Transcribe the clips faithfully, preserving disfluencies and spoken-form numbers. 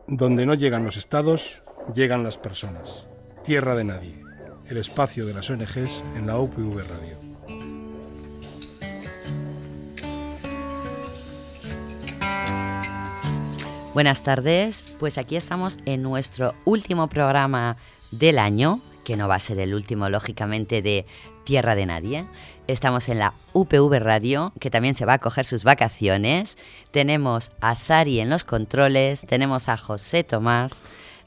Donde no llegan los estados, llegan las personas. Tierra de nadie, el espacio de las O N Ges en la U P V Radio. Buenas tardes, pues aquí estamos en nuestro último programa del año, que no va a ser el último, lógicamente, de Tierra de Nadie. Estamos en la U P V Radio, que también se va a coger sus vacaciones. Tenemos a Sari en los controles, tenemos a José Tomás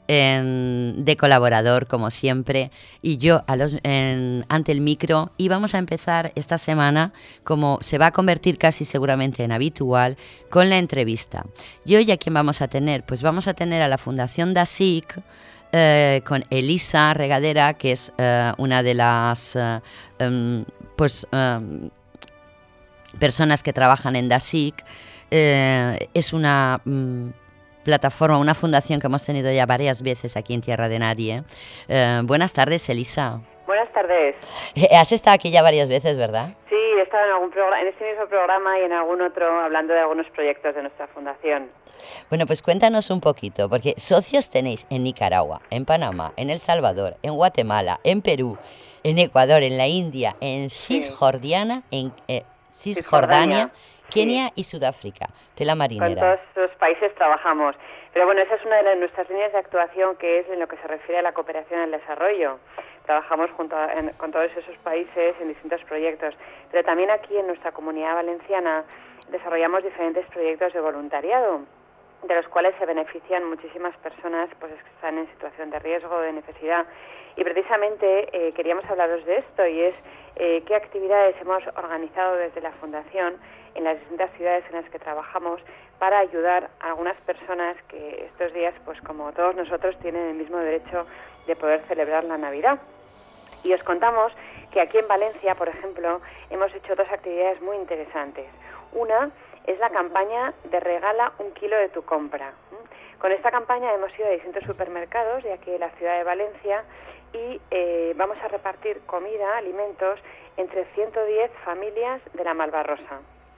en, de colaborador, como siempre, y yo a los, en, ante el micro. Y vamos a empezar esta semana, como se va a convertir casi seguramente en habitual, con la entrevista. ¿Y hoy a quién vamos a tener? Pues vamos a tener a la Fundación DASIC, Eh, con Elisa Regadera, que es eh, una de las eh, um, pues, um, personas que trabajan en DASIC. Eh, es una um, plataforma, una fundación que hemos tenido ya varias veces aquí en Tierra de Nadie. Eh, buenas tardes, Elisa. Buenas tardes. Eh, has estado aquí ya varias veces, ¿verdad? Sí, he estado en algún programa, en este mismo programa y en algún otro, hablando de algunos proyectos de nuestra fundación. Bueno, pues cuéntanos un poquito, porque socios tenéis en Nicaragua, en Panamá, en El Salvador, en Guatemala, en Perú, en Ecuador, en la India, en Cisjordania, en eh, Cisjordania, Kenia sí. y Sudáfrica, tela marinera. Con todos los países trabajamos. Pero bueno, esa es una de las, nuestras líneas de actuación, que es en lo que se refiere a la cooperación al desarrollo. Trabajamos junto a, en, con todos esos países en distintos proyectos. Pero también aquí en nuestra comunidad valenciana desarrollamos diferentes proyectos de voluntariado, de los cuales se benefician muchísimas personas pues que están en situación de riesgo, de necesidad. Y precisamente eh, queríamos hablaros de esto, y es eh, qué actividades hemos organizado desde la Fundación en las distintas ciudades en las que trabajamos para ayudar a algunas personas que estos días, pues como todos nosotros, tienen el mismo derecho de poder celebrar la Navidad. Y os contamos que aquí en Valencia, por ejemplo, hemos hecho dos actividades muy interesantes. Una es la campaña de regala un kilo de tu compra. Con esta campaña hemos ido a distintos supermercados de aquí de la ciudad de Valencia y eh, vamos a repartir comida, alimentos, entre ciento diez familias de la Malvarrosa.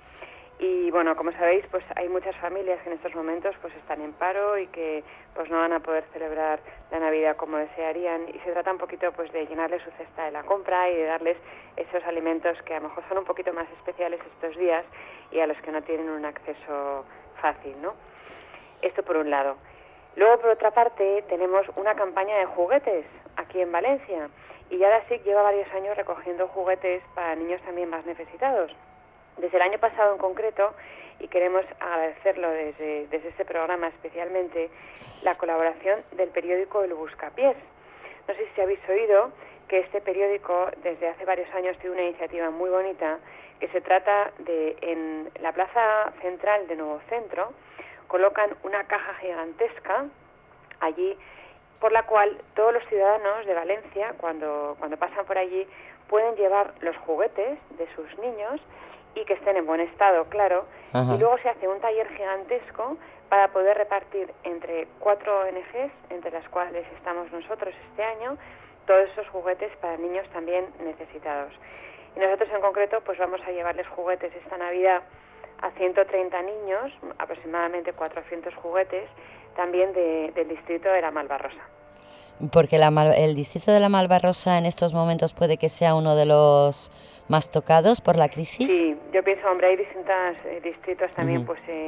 Y bueno, como sabéis, pues hay muchas familias que en estos momentos pues están en paro y que pues no van a poder celebrar la Navidad como desearían, y se trata un poquito pues de llenarles su cesta de la compra y de darles esos alimentos que a lo mejor son un poquito más especiales estos días y a los que no tienen un acceso fácil, ¿no? Esto por un lado. Luego, por otra parte, tenemos una campaña de juguetes aquí en Valencia, y ya DASIC lleva varios años recogiendo juguetes para niños también más necesitados. Desde el año pasado en concreto, y queremos agradecerlo desde, desde este programa especialmente, la colaboración del periódico El Buscapiés. No sé si habéis oído que este periódico desde hace varios años tiene una iniciativa muy bonita, que se trata de, en la plaza central de Nuevo Centro, colocan una caja gigantesca allí, por la cual todos los ciudadanos de Valencia, cuando, cuando pasan por allí, pueden llevar los juguetes de sus niños y que estén en buen estado, claro. Ajá. Y luego se hace un taller gigantesco para poder repartir entre cuatro O N Ges, entre las cuales estamos nosotros este año, todos esos juguetes para niños también necesitados. Y nosotros en concreto pues vamos a llevarles juguetes esta Navidad a ciento treinta niños, aproximadamente cuatrocientos juguetes, también de, del distrito de la Malvarrosa. Porque la Mal, el distrito de la Malvarrosa en estos momentos puede que sea uno de los más tocados por la crisis. Sí, yo pienso, hombre, hay distintos eh, distritos también, uh-huh. pues eh,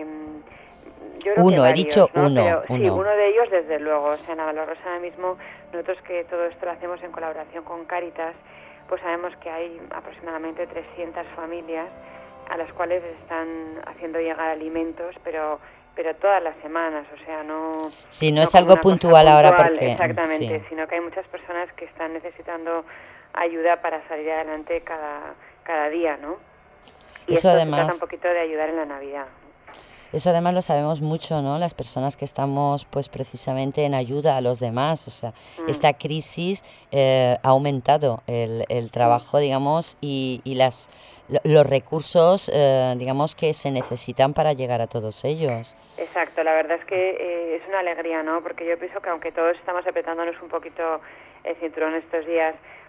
yo creo uno, que varios, he dicho ¿no? uno, Pero, uno. Sí, uno de ellos desde luego. O sea, en la Malvarrosa ahora mismo, nosotros que todo esto lo hacemos en colaboración con Cáritas, pues sabemos que hay aproximadamente trescientas familias a las cuales están haciendo llegar alimentos, pero pero todas las semanas, o sea, no... Sí, no, no es algo puntual, puntual ahora porque... Exactamente, sí. Sino que hay muchas personas que están necesitando ayuda para salir adelante cada, cada día, ¿no? Y eso esto además... se trata un poquito de ayudar en la Navidad. Eso además lo sabemos mucho, ¿no? Las personas que estamos, pues, precisamente en ayuda a los demás. O sea, mm. esta crisis eh, ha aumentado el, el trabajo, mm. digamos, y, y las... los recursos, eh, digamos, que se necesitan para llegar a todos ellos. Exacto, la verdad es que eh, es una alegría, ¿no? Porque yo pienso que aunque todos estamos apretándonos un poquito el cinturón estos días,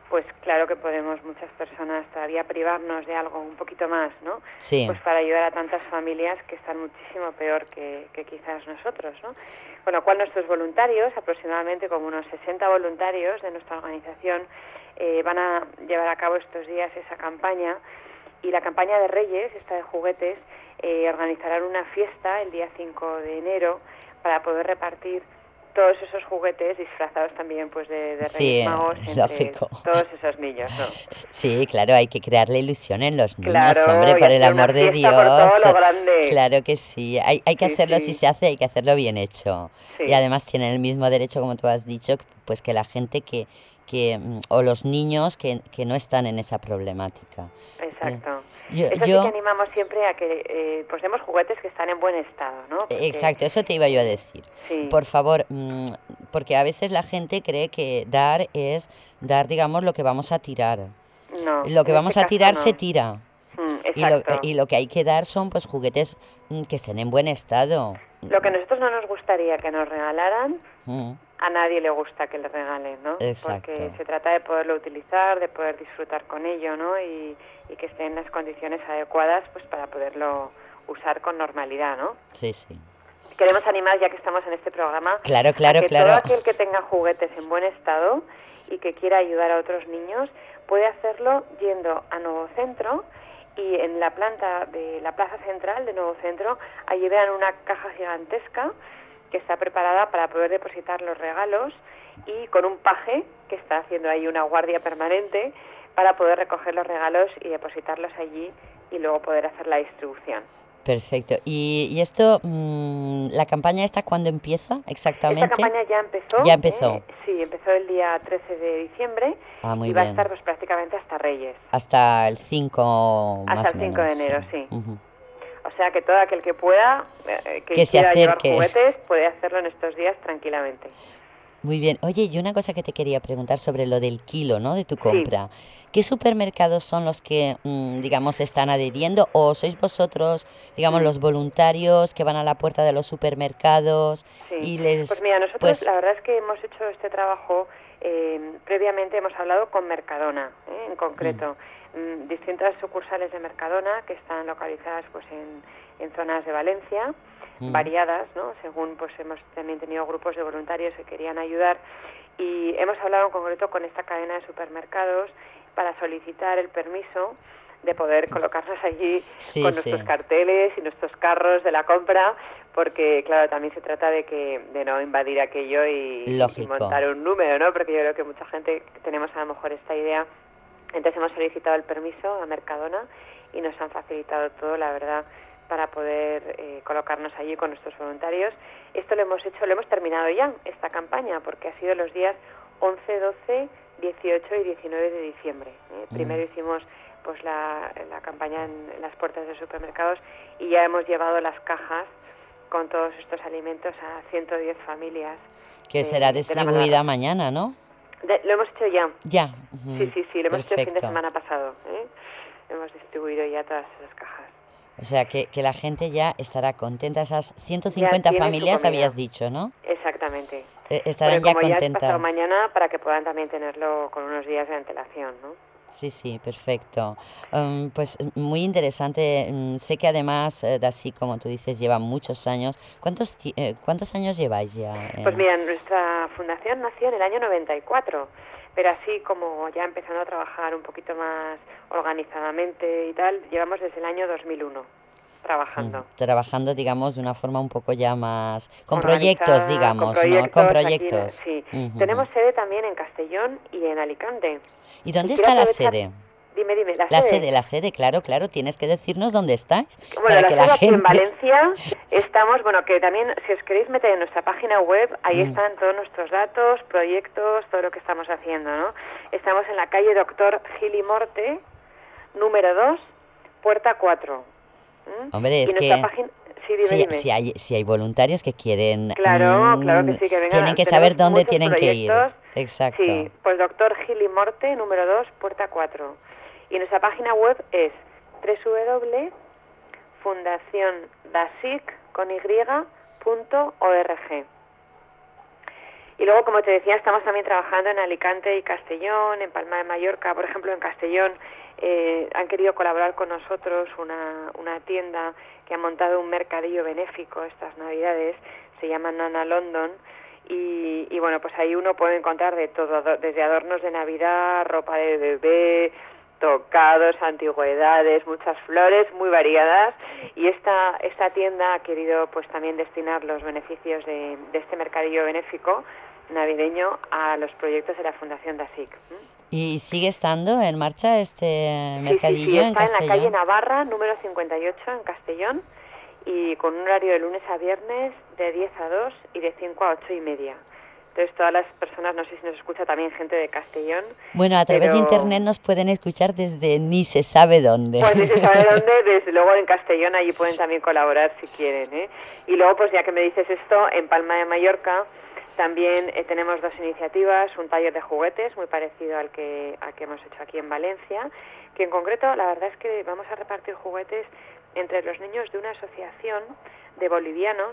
pues claro que podemos muchas personas todavía privarnos de algo un poquito más, ¿no? Sí. Pues para ayudar a tantas familias que están muchísimo peor que, que quizás nosotros, ¿no? Con lo cual nuestros voluntarios, aproximadamente como unos sesenta voluntarios de nuestra organización, eh, van a llevar a cabo estos días esa campaña, y la campaña de Reyes, esta de juguetes, eh, organizarán una fiesta el día cinco de enero para poder repartir todos esos juguetes disfrazados también pues de, de Reyes Sí, Magos entre lógico. todos esos niños, ¿no? Sí, claro, hay que crearle ilusión en los niños, Claro, hombre, y por el hacer una amor de fiesta por todo Dios. lo grande. Claro que sí, hay, hay que Sí, hacerlo, sí. si se hace, hay que hacerlo bien hecho. Sí. Y además tienen el mismo derecho, como tú has dicho, pues que la gente que, que mm, o los niños que, que no están en esa problemática. Exacto. Yo, Eso yo- sí que animamos siempre a que eh, pues demos juguetes que están en buen estado, ¿no? Porque- Exacto, eso te iba yo a decir. Sí. Por favor, mm, porque a veces la gente cree que dar es dar, digamos, lo que vamos a tirar. No, Lo que en vamos este a caso tirar no. se tira. Mm, Y lo, exacto. y lo que hay que dar son pues juguetes mm, que estén en buen estado. Lo que a nosotros no nos gustaría que nos regalaran, Mm, a nadie le gusta que le regalen, ¿no? Exacto. Porque se trata de poderlo utilizar, de poder disfrutar con ello, ¿no? Y, y que esté en las condiciones adecuadas pues para poderlo usar con normalidad, ¿no? sí, sí. Queremos animar, ya que estamos en este programa, Claro, claro, a que claro. todo aquel que tenga juguetes en buen estado y que quiera ayudar a otros niños puede hacerlo yendo a Nuevo Centro, y en la planta de la plaza central de Nuevo Centro allí vean una caja gigantesca que está preparada para poder depositar los regalos, y con un paje que está haciendo ahí una guardia permanente para poder recoger los regalos y depositarlos allí y luego poder hacer la distribución. Perfecto. ¿Y, y esto, mm, la campaña esta cuándo empieza exactamente? Esta campaña ya empezó. Ya empezó. ¿eh? Sí, empezó el día trece de diciembre Ah, muy y va bien. a estar pues prácticamente hasta Reyes. Hasta el cinco Hasta más el o cinco de menos, enero, sí. Ujú. O sea que todo aquel que pueda, eh, que, Que se quiera llevar acerque. juguetes, puede hacerlo en estos días tranquilamente. Muy bien. Oye, y una cosa que te quería preguntar sobre lo del kilo, ¿no? De tu compra. ¿Qué supermercados son los que, mm, digamos, están adheriendo? ¿O sois vosotros, digamos, Mm. los voluntarios que van a la puerta de los supermercados Sí. y les... Pues mira, nosotros pues, la verdad es que hemos hecho este trabajo, eh, previamente hemos hablado con Mercadona, ¿eh? En concreto, mm, distintas sucursales de Mercadona que están localizadas pues en, en zonas de Valencia, Mm. variadas, ¿no? Según pues hemos también tenido grupos de voluntarios que querían ayudar, y hemos hablado en concreto con esta cadena de supermercados para solicitar el permiso de poder colocarnos allí Sí, con sí. nuestros carteles y nuestros carros de la compra, porque claro, también se trata de que de no invadir aquello y, y Lógico. montar un número, ¿no? Porque yo creo que mucha gente tenemos a lo mejor esta idea. Entonces hemos solicitado el permiso a Mercadona y nos han facilitado todo, la verdad, para poder eh, colocarnos allí con nuestros voluntarios. Esto lo hemos hecho, lo hemos terminado ya, esta campaña, porque ha sido los días once, doce, dieciocho y diecinueve de diciembre. ¿eh? Mm. Primero hicimos pues la, la campaña en, en las puertas de supermercados y ya hemos llevado las cajas con todos estos alimentos a ciento diez familias. que de- será de la distribuida Manada. mañana, ¿no? De- lo hemos hecho ya. Ya. ujú, Sí, sí, sí, lo hemos hecho el fin de perfecto. semana pasado. ¿eh? Hemos distribuido ya todas esas cajas. O sea, que, que la gente ya estará contenta. Esas ciento cincuenta tiene su familias comida. habías dicho, ¿no? Exactamente. Eh, estarán Porque ya como ya es contentas. pasado mañana, para que puedan también tenerlo con unos días de antelación, ¿no? Sí, sí, perfecto. Um, pues muy interesante. Mm, sé que además, eh, de así como tú dices, lleva muchos años. ¿Cuántos, ti- eh, ¿cuántos años lleváis ya? eh? Pues mira, nuestra fundación nació en el año noventa y cuatro, pero así como ya empezando a trabajar un poquito más organizadamente y tal, llevamos desde el año dos mil uno trabajando. Mm, trabajando, digamos, de una forma un poco ya más... Con Organizada, proyectos, digamos, con proyectos, ¿no? Con aquí, proyectos. sí. Ujú. Tenemos sede también en Castellón y en Alicante. ¿Y dónde Y está quiero la aprovechar- sede? Dime, dime, la, La sede, la sede, claro, claro. Tienes que decirnos dónde estáis. Bueno, para la que sede la aquí en gente... Valencia estamos, bueno, que también si os queréis meter en nuestra página web, ahí Mm. están todos nuestros datos, proyectos, todo lo que estamos haciendo, ¿no? Estamos en la calle Doctor Gili Morte, número dos, puerta cuatro. ¿Mm? Hombre, Y es nuestra que página... Sí, dime, si, dime. si hay, si hay voluntarios que quieren... Claro, mm, claro que sí, que vengan. Tienen que Tenemos saber dónde muchos tienen que ir. proyectos. Exacto. Sí, pues Doctor Gili Morte, número dos, puerta cuatro. Y nuestra página web es doble u doble u doble u punto fundacion dasic con y punto org. Y luego, como te decía, estamos también trabajando en Alicante y Castellón, en Palma de Mallorca. Por ejemplo, en Castellón eh, han querido colaborar con nosotros una, una tienda que ha montado un mercadillo benéfico estas Navidades, se llama Nana London, y, y bueno, pues ahí uno puede encontrar de todo, desde adornos de Navidad, ropa de bebé, tocados, antigüedades, muchas flores muy variadas, y esta esta tienda ha querido pues también destinar los beneficios de, de este mercadillo benéfico navideño a los proyectos de la Fundación DASIC. ¿Y sigue estando en marcha este mercadillo sí, sí, sí, en está Castellón? en la calle Navarra, número cincuenta y ocho, en Castellón, y con un horario de lunes a viernes de diez a dos y de cinco a ocho y media. Entonces todas las personas, no sé si nos escucha también gente de Castellón. Bueno, a través pero... de internet nos pueden escuchar desde ni se sabe dónde. Pues ni se sabe dónde, desde luego en Castellón allí pueden también colaborar si quieren, ¿eh? Y luego, pues ya que me dices esto, en Palma de Mallorca también eh, tenemos dos iniciativas, un taller de juguetes muy parecido al que, al que hemos hecho aquí en Valencia, que en concreto la verdad es que vamos a repartir juguetes entre los niños de una asociación de bolivianos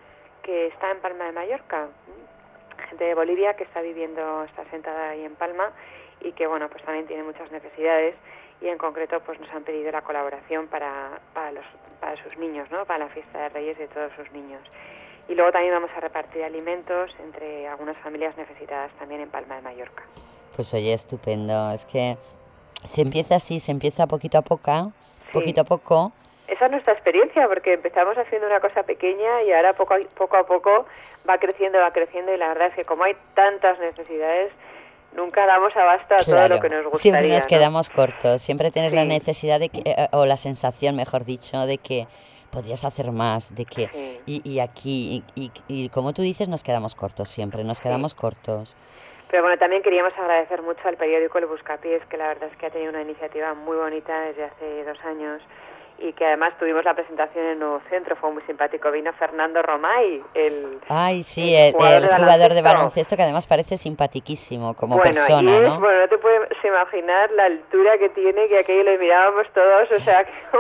que está en Palma de Mallorca, gente de Bolivia que está viviendo, está sentada ahí en Palma y que bueno, pues también tiene muchas necesidades, y en concreto pues nos han pedido la colaboración para, para, los, para sus niños, ¿no? Para la fiesta de Reyes de todos sus niños. Y luego también vamos a repartir alimentos entre algunas familias necesitadas también en Palma de Mallorca. Pues oye, estupendo, es que se empieza así, se empieza poquito a poco, Sí. poquito a poco. Esa es nuestra experiencia, porque empezamos haciendo una cosa pequeña y ahora poco a poco, a poco va creciendo, va creciendo, y la verdad es que como hay tantas necesidades, nunca damos abasto a Claro, todo lo que nos gustaría. siempre nos ¿no? quedamos cortos, siempre tienes Sí. la necesidad de que, eh, o la sensación, mejor dicho, de que podrías hacer más, de que Sí. y, y aquí, y, y, y como tú dices, nos quedamos cortos siempre, nos quedamos Sí. cortos. Pero bueno, también queríamos agradecer mucho al periódico El Buscapiés, que la verdad es que ha tenido una iniciativa muy bonita desde hace dos años, y que además tuvimos la presentación en el nuevo centro, fue muy simpático. Vino Fernando Romay, el Ay, sí, el el, jugador el de jugador de baloncesto. baloncesto, que además parece simpaticísimo como bueno, persona, y es, ¿no? Bueno, no te puedes imaginar la altura que tiene, que aquello le mirábamos todos, o sea, que no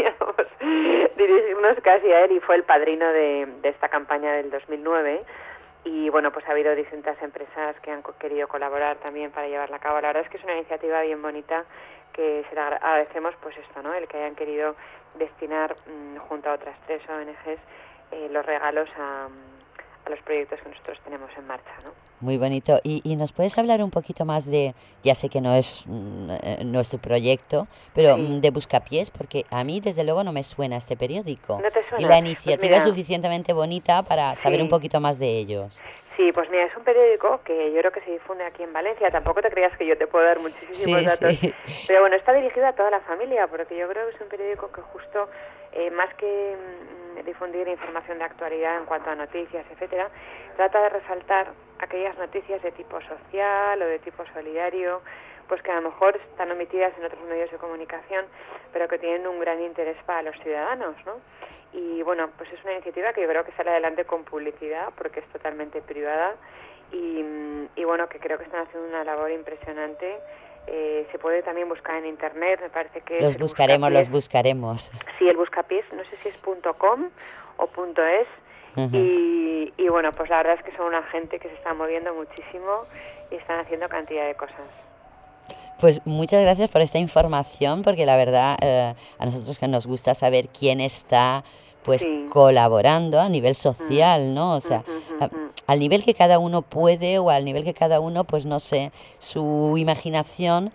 podíamos dirigirnos casi a él, y fue el padrino de, de esta campaña del dos mil nueve. Y bueno, pues ha habido distintas empresas que han co- querido colaborar también para llevarla a cabo. La verdad es que es una iniciativa bien bonita, que se la agra- agradecemos, pues esto, ¿no? El que hayan querido destinar mmm, junto a otras tres O N Ges eh, los regalos a, a los proyectos que nosotros tenemos en marcha, ¿no? Muy bonito. ¿Y, y nos puedes hablar un poquito más de, ya sé que no es mm, eh, nuestro proyecto, pero Sí. mm, de Buscapiés? Porque a mí desde luego no me suena este periódico. ¿No te suena? Y la Pues iniciativa mira, es suficientemente bonita para saber Sí. un poquito más de ellos. Sí, pues mira, es un periódico que yo creo que se difunde aquí en Valencia. Tampoco te creas que yo te puedo dar muchísimos Sí, datos. sí. Pero bueno, está dirigido a toda la familia, porque yo creo que es un periódico que justo, eh, más que mm, difundir información de actualidad en cuanto a noticias, etcétera, trata de resaltar aquellas noticias de tipo social o de tipo solidario, pues que a lo mejor están omitidas en otros medios de comunicación, pero que tienen un gran interés para los ciudadanos, ¿no? Y bueno, pues es una iniciativa que yo creo que sale adelante con publicidad, porque es totalmente privada, y, y bueno, que creo que están haciendo una labor impresionante. Eh, se puede también buscar en internet, me parece que Los es el buscaremos, los Buscapiés. buscaremos. Sí, el Buscapiés, no sé si es .com o .es. Ujú. Y, y bueno, pues la verdad es que son una gente que se está moviendo muchísimo y están haciendo cantidad de cosas. Pues muchas gracias por esta información, porque la verdad eh, a nosotros que nos gusta saber quién está pues Sí. colaborando a nivel social, ¿no? O sea, Ujú, a- ujú. al nivel que cada uno puede, o al nivel que cada uno, pues no sé, su imaginación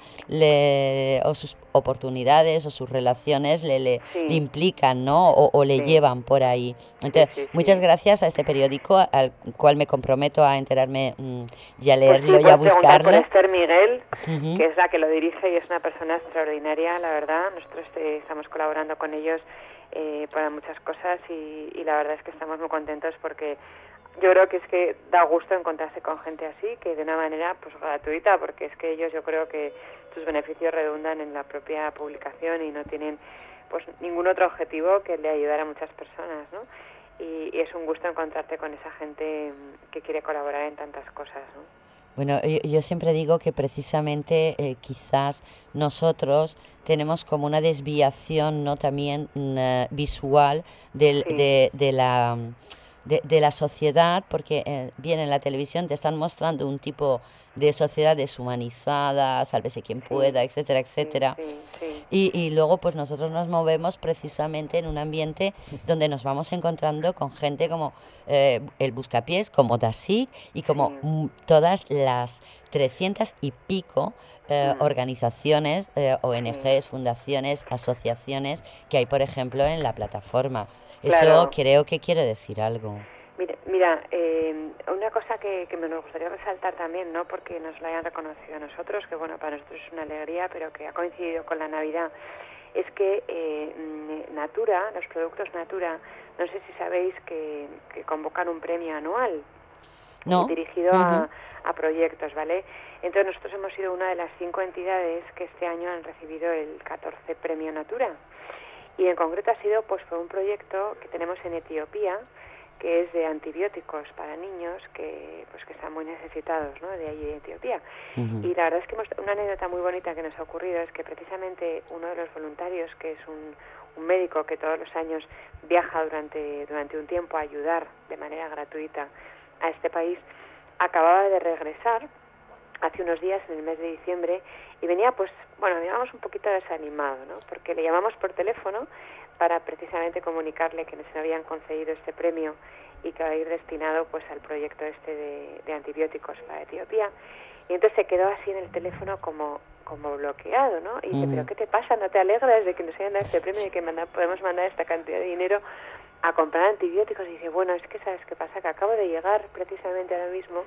le, o sus oportunidades o sus relaciones le, le, Sí. le implican, ¿no? O, o le Sí. llevan por ahí. Entonces, sí, sí. muchas gracias a este periódico, al cual me comprometo a enterarme mm, y a Pues leerlo sí, y a puedes preguntar por buscarlo. Esther Miguel, Ujú. que es la que lo dirige y es una persona extraordinaria, la verdad. Nosotros eh, estamos colaborando con ellos eh, para muchas cosas, y, y la verdad es que estamos muy contentos, porque yo creo que es que da gusto encontrarse con gente así, que de una manera pues gratuita, porque es que ellos, yo creo que sus beneficios redundan en la propia publicación y no tienen pues ningún otro objetivo que el de ayudar a muchas personas, ¿no? Y, y es un gusto encontrarte con esa gente mm, que quiere colaborar en tantas cosas, ¿no? Bueno, yo, yo siempre digo que precisamente eh, quizás nosotros tenemos como una desviación, ¿no? También mm, eh, visual del, Sí. de, de la de, de la sociedad, porque eh, bien en la televisión te están mostrando un tipo de sociedad deshumanizada, sálvese quien pueda, etcétera, etcétera. Sí, sí, sí. Y, y luego pues nosotros nos movemos precisamente en un ambiente donde nos vamos encontrando con gente como eh, el Buscapiés, como Dasic y como Sí. mm, todas las trescientas y pico eh, Mm. organizaciones, eh, O N Ges, Sí. fundaciones, asociaciones que hay, por ejemplo, en la plataforma. Eso Claro. creo que quiere decir algo. Mira, mira eh, una cosa que, que me nos gustaría resaltar también, no porque nos lo hayan reconocido a nosotros, que bueno, para nosotros es una alegría, pero que ha coincidido con la Navidad, es que eh, Natura, los productos Natura, no sé si sabéis que, que convocan un premio anual ¿No? dirigido Ujú. a, a proyectos, ¿vale? Entonces nosotros hemos sido una de las cinco entidades que este año han recibido el catorce Premio Natura. Y en concreto ha sido pues por un proyecto que tenemos en Etiopía, que es de antibióticos para niños que pues que están muy necesitados, ¿no?, de allí de Etiopía. Ujú. Y la verdad es que hemos, una anécdota muy bonita que nos ha ocurrido es que precisamente uno de los voluntarios, que es un, un médico que todos los años viaja durante, durante un tiempo a ayudar de manera gratuita a este país, acababa de regresar hace unos días, en el mes de diciembre, y venía pues, bueno, digamos un poquito desanimado, ¿no?, porque le llamamos por teléfono para precisamente comunicarle que nos habían concedido este premio y que va a ir destinado pues al proyecto este de, de antibióticos para Etiopía. Y entonces se quedó así en el teléfono como como bloqueado, ¿no? Y dice, Mm. ¿pero qué te pasa? ¿No te alegras de que nos hayan dado este premio y de que manda, podemos mandar esta cantidad de dinero a comprar antibióticos? Y dice, bueno, es que ¿sabes qué pasa? Que acabo de llegar precisamente ahora mismo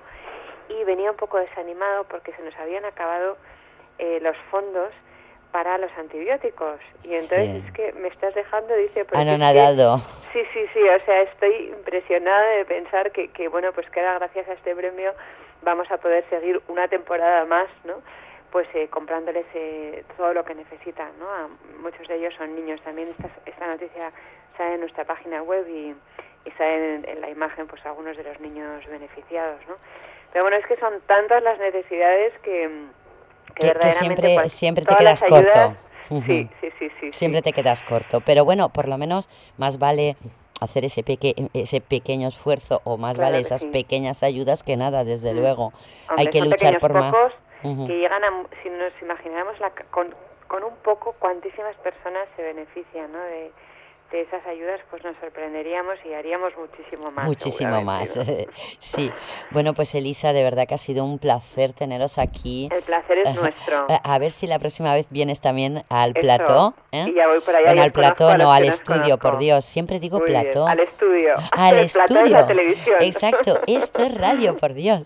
y venía un poco desanimado porque se nos habían acabado eh, los fondos para los antibióticos. Y entonces Sí. es que me estás dejando, dice... porque es que- Anonadado. Sí, sí, sí, o sea, estoy impresionada de pensar que, que, bueno, pues que ahora gracias a este premio vamos a poder seguir una temporada más, ¿no?, pues eh, comprándoles eh, todo lo que necesitan, ¿no? A, muchos de ellos son niños. También esta, esta noticia sale en nuestra página web y, y sale en, en la imagen pues algunos de los niños beneficiados, ¿no? Pero bueno, es que son tantas las necesidades que, que, Que, que verdaderamente... siempre, cual- siempre te todas quedas las ayudas- corto. Ujú. Sí, sí, sí, sí. Siempre sí. te quedas corto. Pero bueno, por lo menos más vale hacer ese, peque ese pequeño esfuerzo o más Claro vale que esas sí. pequeñas ayudas que nada, desde Mm. luego. Hombre, Hay que son luchar pequeños por más. pocos Ujú. que llegan a, si nos imagináramos la, con, con un poco cuantísimas personas se benefician, ¿no?, de, de esas ayudas, pues nos sorprenderíamos y haríamos muchísimo más. Muchísimo más. seguramente, ¿no? Sí. Bueno, pues Elisa, de verdad que ha sido un placer teneros aquí. El placer es nuestro. Eh, A ver si la próxima vez vienes también al Eso. plató. ¿eh? Y ya voy por allá. Bueno, y al os conozco plató, a los no al que nos estudio, por conozco. Dios. Siempre digo Muy bien, plató. al estudio. Al El plató estudio. es la televisión. Exacto, esto es radio, por Dios.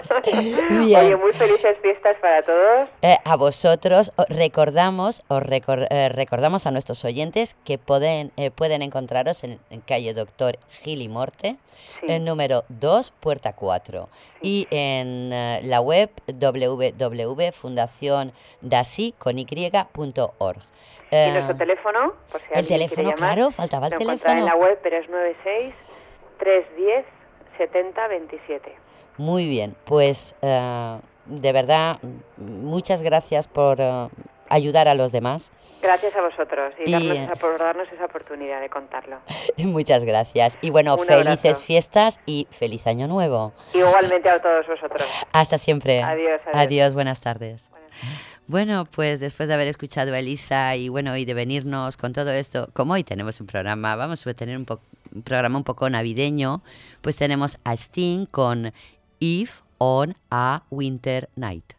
Bien. Oye, muy felices fiestas para todos. Eh, a vosotros os recordamos, os recor- eh, recordamos a nuestros oyentes que pueden, eh, pueden encontraros en, en calle Doctor Gil y Morte, Sí. el número dos, puerta cuatro, y en eh, la web w w w punto fundación dasi con y punto org. Y nuestro teléfono, por si el alguien quiere teléfono, llamar, claro, faltaba el lo encontrará teléfono. en la web, pero es nueve seis, tres uno cero, siete cero dos siete. Muy bien, pues eh, de verdad, muchas gracias por eh, ayudar a los demás. Gracias a vosotros y, Y, darnos eh, esa, por darnos esa oportunidad de contarlo. Muchas gracias. Y bueno, Un felices abrazo. fiestas y feliz año nuevo. Igualmente a todos vosotros. Hasta siempre. Adiós, adiós. Adiós, buenas tardes. Buenas Bueno, pues después de haber escuchado a Elisa y bueno, y de venirnos con todo esto, como hoy tenemos un programa, vamos a tener un, po- un programa un poco navideño, pues tenemos a Sting con Eve on a Winter Night.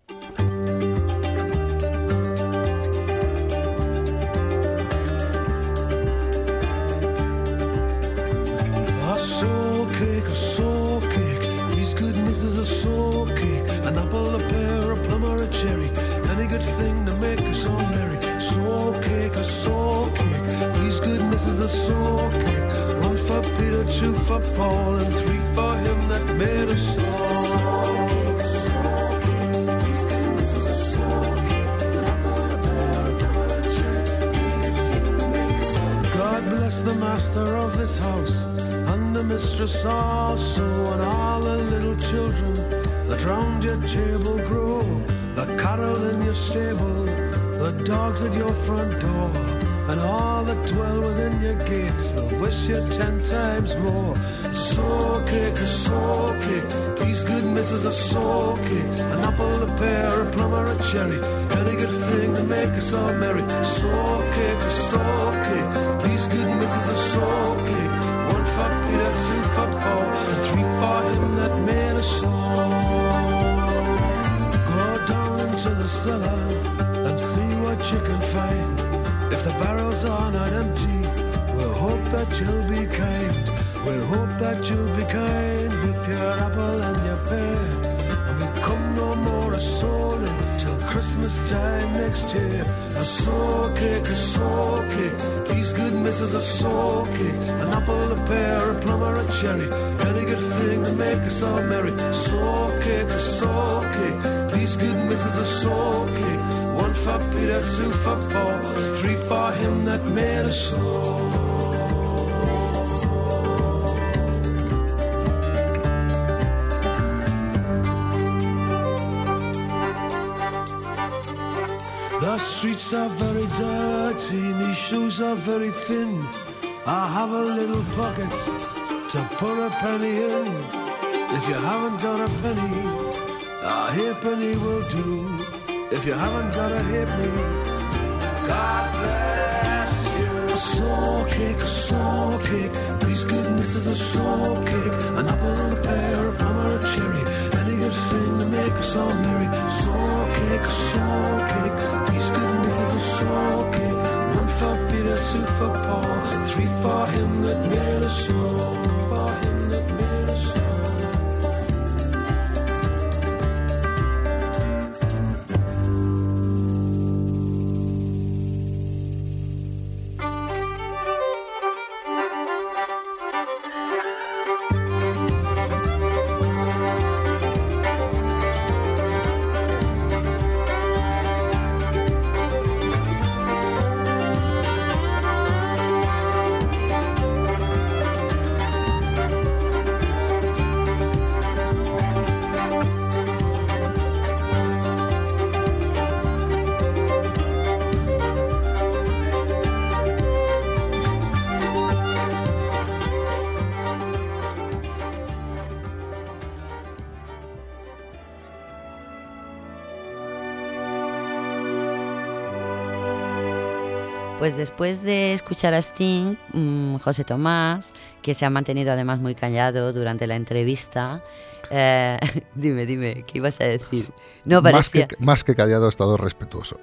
A soul cake, a soul cake. These good misses a soul cake. An apple, a pear, a plum, or a cherry. Any good thing to make us all merry. Soul cake, a soul cake. These good misses a soul cake. One for Peter, two for Paul, and three for him that made us all. God bless the master of this house and the mistress also, and all the little children that round your table grow, the cattle in your stable, the dogs at your front door, and all the dwell within your gates will wish you ten times more. A soul cake, a soul cake, these good misses a soul cake, an apple, a pear, a plum or a cherry, any good thing to make us all merry. Soul cake, a soul cake, these good misses a soul cake, one for Peter, two for Paul, and three for him that made us soul. Go down into the cellar and see what you can find. If the barrels are not empty, we'll hope that you'll be kind. We'll hope that you'll be kind with your apple and your pear. And we'll come no more a soul till Christmas time next year. A soul cake, a soul cake, these good misses a soul cake, an apple, a pear, a plum or a cherry, any good thing to make us all merry. Soul cake, a soul cake, these good misses a soul cake, one for Peter, two for Paul, three for him that made us soul. The streets are very dirty, me shoes are very thin. I have a little pocket to put a penny in. If you haven't got a penny, a halfpenny will do. If you haven't got a halfpenny, God bless you. A soul cake, a soul cake, please goodness is a soul cake, an apple, a pear, a plum or a cherry, any good thing to make us all merry. Soul cake, a soul cake, please goodness is a soul cake, one for Peter, two for Paul, three for him that made us soul, for him that made us soul. Pues después de escuchar a Sting, mmm, José Tomás, que se ha mantenido además muy callado durante la entrevista, eh, dime, dime, ¿qué ibas a decir? No, parecía... más, que, más que callado, ha estado respetuoso.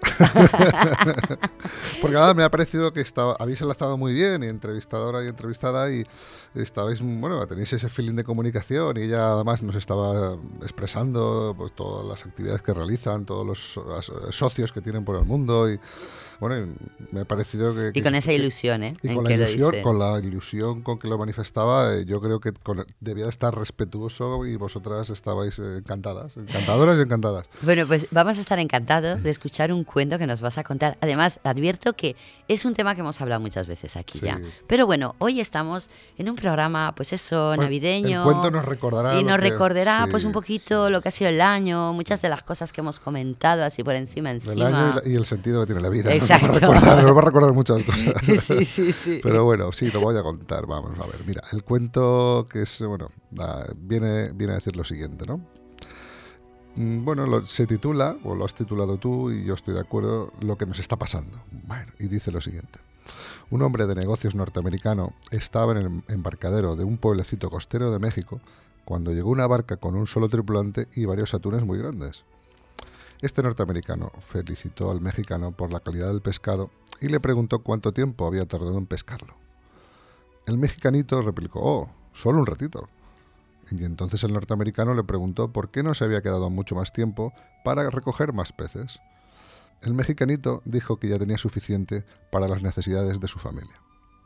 Porque nada, me ha parecido que estaba, habéis enlazado muy bien, y entrevistadora y entrevistada, y estabais, bueno, tenéis ese feeling de comunicación, y ella además nos estaba expresando pues, todas las actividades que realizan, todos los socios que tienen por el mundo, y bueno, me ha parecido que... Y que con esa ilusión, ¿eh? Y en con, la que ilusión, lo con la ilusión con que lo manifestaba, eh, yo creo que con, debía de estar respetuoso, y vosotras estabais eh, encantadas, encantadoras y encantadas. Bueno, pues vamos a estar encantados de escuchar un cuento que nos vas a contar. Además, advierto que es un tema que hemos hablado muchas veces aquí sí. ya. Pero bueno, hoy estamos en un programa, pues eso, pues navideño. El cuento nos recordará. Y nos que, recordará, sí, pues un poquito sí. lo que ha sido el año, muchas de las cosas que hemos comentado así por encima, encima. El año y, la, y el sentido que tiene la vida. Exacto. Nos va a recordar, nos va a recordar muchas cosas. Sí, sí, sí. Pero bueno, sí, lo voy a contar. Vamos a ver. Mira, el cuento que es, bueno, viene, viene a decir lo siguiente, ¿no? Bueno, lo, se titula, o lo has titulado tú, y yo estoy de acuerdo, Lo que nos está pasando. Bueno, y dice lo siguiente. Un hombre de negocios norteamericano estaba en el embarcadero de un pueblecito costero de México cuando llegó una barca con un solo tripulante y varios atunes muy grandes. Este norteamericano felicitó al mexicano por la calidad del pescado y le preguntó cuánto tiempo había tardado en pescarlo. El mexicanito replicó, oh, solo un ratito. Y entonces el norteamericano le preguntó por qué no se había quedado mucho más tiempo para recoger más peces. El mexicanito dijo que ya tenía suficiente para las necesidades de su familia.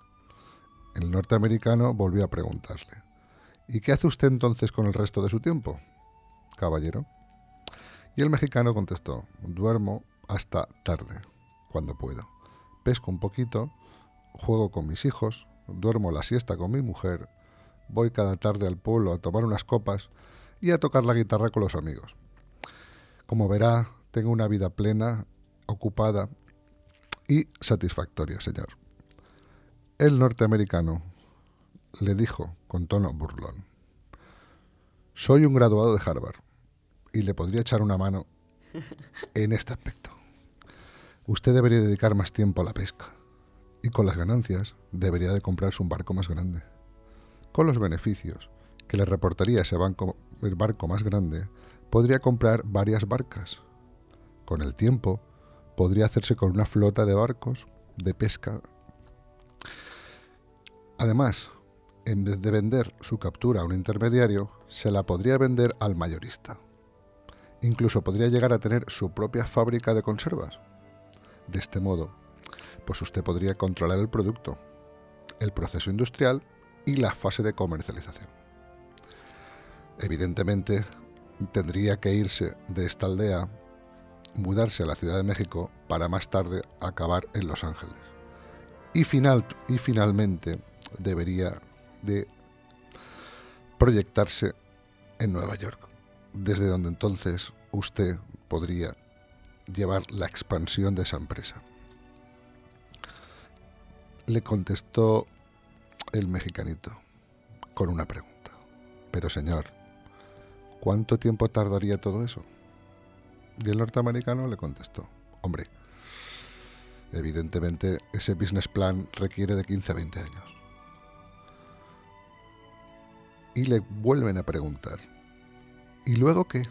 El norteamericano volvió a preguntarle, ¿y qué hace usted entonces con el resto de su tiempo, caballero? Y el mexicano contestó, duermo hasta tarde, cuando puedo. Pesco un poquito, juego con mis hijos, duermo la siesta con mi mujer, voy cada tarde al pueblo a tomar unas copas y a tocar la guitarra con los amigos. Como verá, tengo una vida plena, ocupada y satisfactoria, señor. el norteamericano le dijo con tono burlón: soy un graduado de Harvard y le podría echar una mano en este aspecto. Usted debería dedicar más tiempo a la pesca y con las ganancias debería de comprarse un barco más grande. Con los beneficios que le reportaría ese banco, el barco más grande, podría comprar varias barcas. Con el tiempo podría hacerse con una flota de barcos de pesca. Además, en vez de vender su captura a un intermediario, se la podría vender al mayorista. Incluso podría llegar a tener su propia fábrica de conservas. De este modo, pues usted podría controlar el producto, el proceso industrial y la fase de comercialización. Evidentemente, tendría que irse de esta aldea, mudarse a la Ciudad de México para más tarde acabar en Los Ángeles. Y, final, y finalmente debería de proyectarse en Nueva York, desde donde entonces usted podría llevar la expansión de esa empresa. Le contestó el mexicanito con una pregunta: pero señor, ¿cuánto tiempo tardaría todo eso? Y el norteamericano le contestó: hombre, evidentemente ese business plan requiere de quince a veinte años. Y le vuelven a preguntar: ¿y luego qué?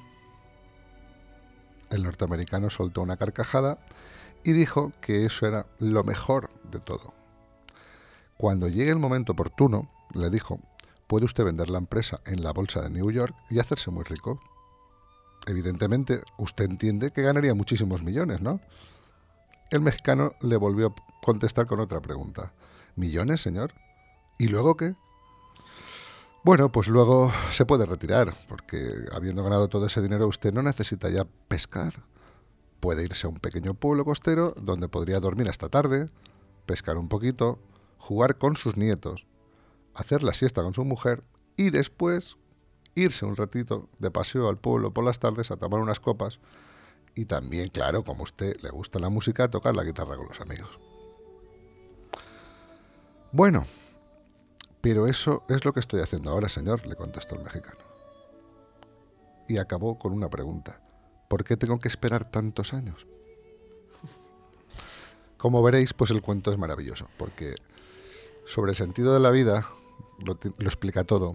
El norteamericano soltó una carcajada y dijo que eso era lo mejor de todo. Cuando llegue el momento oportuno, le dijo, puede usted vender la empresa en la bolsa de New York y hacerse muy rico. Evidentemente, usted entiende que ganaría muchísimos millones, ¿no? El mexicano le volvió a contestar con otra pregunta. ¿Millones, señor? ¿Y luego qué? Bueno, pues luego se puede retirar, porque habiendo ganado todo ese dinero usted no necesita ya pescar. Puede irse a un pequeño pueblo costero donde podría dormir hasta tarde, pescar un poquito, jugar con sus nietos, hacer la siesta con su mujer y después irse un ratito de paseo al pueblo por las tardes a tomar unas copas y también, claro, como a usted le gusta la música, tocar la guitarra con los amigos. Bueno, pero eso es lo que estoy haciendo ahora, señor, le contestó el mexicano. Y acabó con una pregunta: ¿por qué tengo que esperar tantos años? Como veréis, pues el cuento es maravilloso, porque sobre el sentido de la vida lo, lo explica todo,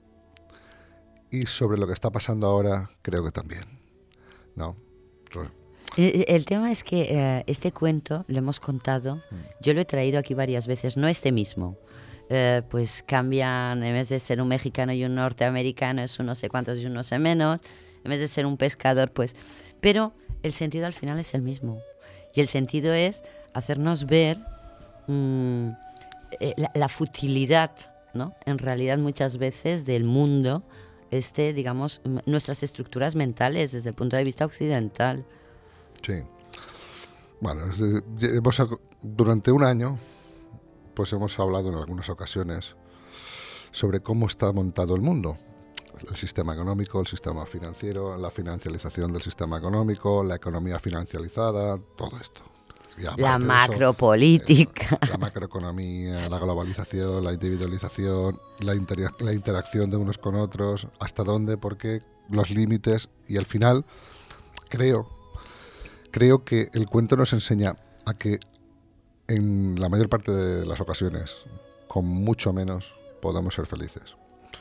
y sobre lo que está pasando ahora creo que también, ¿no? El, el tema es que eh, este cuento lo hemos contado, mm. yo lo he traído aquí varias veces, no este mismo. Eh, pues cambian, en vez de ser un mexicano y un norteamericano, es un no sé cuántos y un no sé menos, en vez de ser un pescador, pues... Pero el sentido al final es el mismo. Y el sentido es hacernos ver mmm, la, la futilidad, ¿no? En realidad muchas veces del mundo, este, digamos, nuestras estructuras mentales desde el punto de vista occidental. Sí. Bueno, desde, hemos, durante un año... pues hemos hablado en algunas ocasiones sobre cómo está montado el mundo. El sistema económico, el sistema financiero, la financialización del sistema económico, la economía financializada, todo esto. La macropolítica. Eso, la macroeconomía, la globalización, la individualización, la, inter- la interacción de unos con otros, hasta dónde, por qué, los límites. Y al final, creo, creo que el cuento nos enseña a que en la mayor parte de las ocasiones, con mucho menos, podamos ser felices.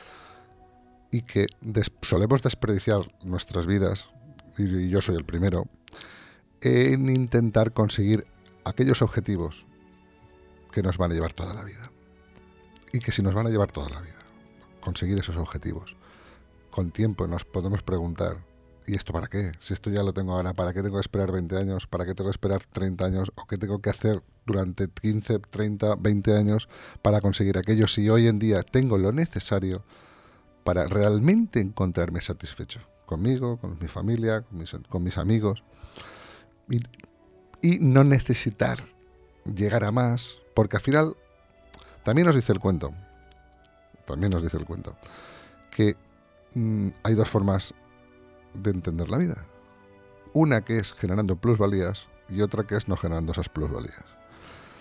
Y que des- solemos desperdiciar nuestras vidas, y, y yo soy el primero, en intentar conseguir aquellos objetivos que nos van a llevar toda la vida. Y que si nos van a llevar toda la vida, conseguir esos objetivos, con tiempo nos podemos preguntar, ¿y esto para qué? Si esto ya lo tengo ahora, ¿para qué tengo que esperar veinte años? ¿Para qué tengo que esperar treinta años? ¿O qué tengo que hacer durante quince, treinta, veinte años para conseguir aquello si hoy en día tengo lo necesario para realmente encontrarme satisfecho? Conmigo, con mi familia, con mis, con mis amigos. Y, y no necesitar llegar a más, porque al final también nos dice el cuento, también nos dice el cuento, que mmm, hay dos formas de entender la vida. Una que es generando plusvalías y otra que es no generando esas plusvalías.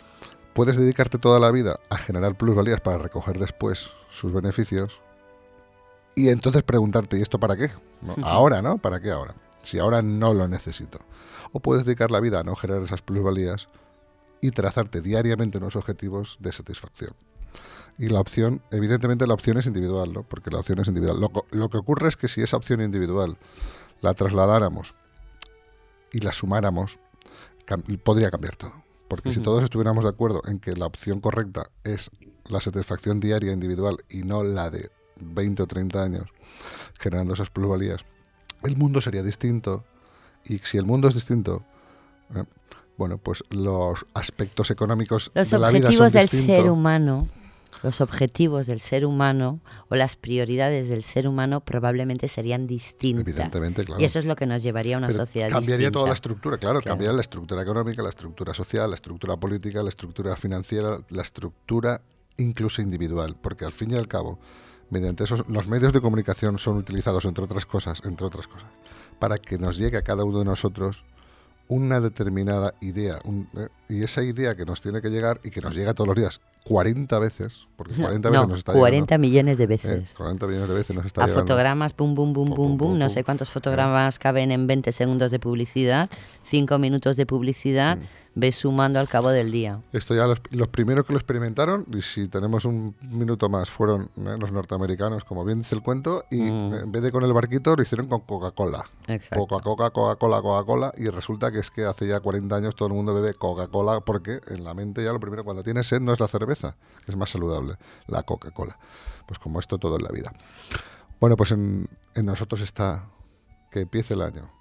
puedes dedicarte toda la vida a generar plusvalías para recoger después sus beneficios y entonces preguntarte, ¿y esto para qué? ¿No? Ahora, ¿no? ¿Para qué ahora? Si ahora no lo necesito. O puedes dedicar la vida a no generar esas plusvalías y trazarte diariamente unos objetivos de satisfacción. Y la opción, evidentemente la opción es individual, ¿no? Porque la opción es individual. Lo, lo que ocurre es que si esa opción individual la trasladáramos y la sumáramos, cam- podría cambiar todo. Porque uh-huh. si todos estuviéramos de acuerdo en que la opción correcta es la satisfacción diaria individual y no la de veinte o treinta años, generando esas plusvalías, el mundo sería distinto. Y si el mundo es distinto, eh, bueno, pues los aspectos económicos los de la vida son objetivos del distintos. ser humano, los objetivos del ser humano o las prioridades del ser humano probablemente serían distintas. Evidentemente, claro. Y eso es lo que nos llevaría a una Pero sociedad cambiaría distinta. toda la estructura, claro, Claro. cambiaría la estructura económica, la estructura social, la estructura política, la estructura financiera, la estructura incluso individual, porque al fin y al cabo, mediante esos, los medios de comunicación son utilizados, entre otras cosas, entre otras cosas, para que nos llegue a cada uno de nosotros una determinada idea, un, eh, y esa idea que nos tiene que llegar y que nos llega todos los días, cuarenta veces, porque cuarenta no, veces nos está cuarenta llegando. millones de Eh, veces. cuarenta millones de veces nos está A llegando. fotogramas, boom, boom, boom, Pum, boom, pum, boom. pum, No pum. sé cuántos fotogramas caben en veinte segundos de publicidad, cinco minutos de publicidad, Mm. ves sumando al cabo del día. Esto ya los, los primeros que lo experimentaron, y si tenemos un minuto más, fueron eh, los norteamericanos, como bien dice el cuento, y Mm. eh, en vez de con el barquito lo hicieron con Coca-Cola. Exacto. Coca-Cola, Coca-Cola, Coca-Cola, y resulta que es que hace ya cuarenta años todo el mundo bebe Coca-Cola porque en la mente ya lo primero cuando tienes sed no es la cerveza, que es más saludable, la Coca-Cola. Pues como esto todo en la vida. Bueno, pues en, en nosotros está que empiece el año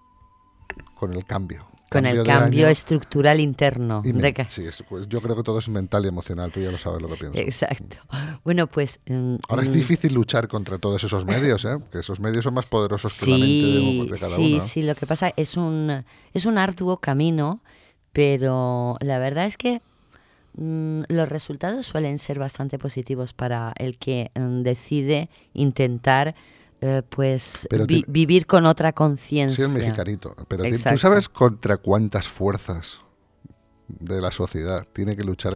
con el cambio. Con el de cambio año estructural interno. y men- de ca- sí, es- pues yo creo que todo es mental y emocional, tú ya lo sabes lo que pienso. Exacto. Bueno, pues... mm, Ahora es mm, difícil luchar contra todos esos medios, ¿eh? Que esos medios son más poderosos que la mente de, de cada sí, uno. sí, lo que pasa es un, es un arduo camino, pero la verdad es que mm, los resultados suelen ser bastante positivos para el que mm, decide intentar eh, pues Pero vi- ti- vivir con otra Sí, conciencia. el mexicanito. Pero ti- ¿tú Exacto. sabes contra cuántas fuerzas de la sociedad tiene que luchar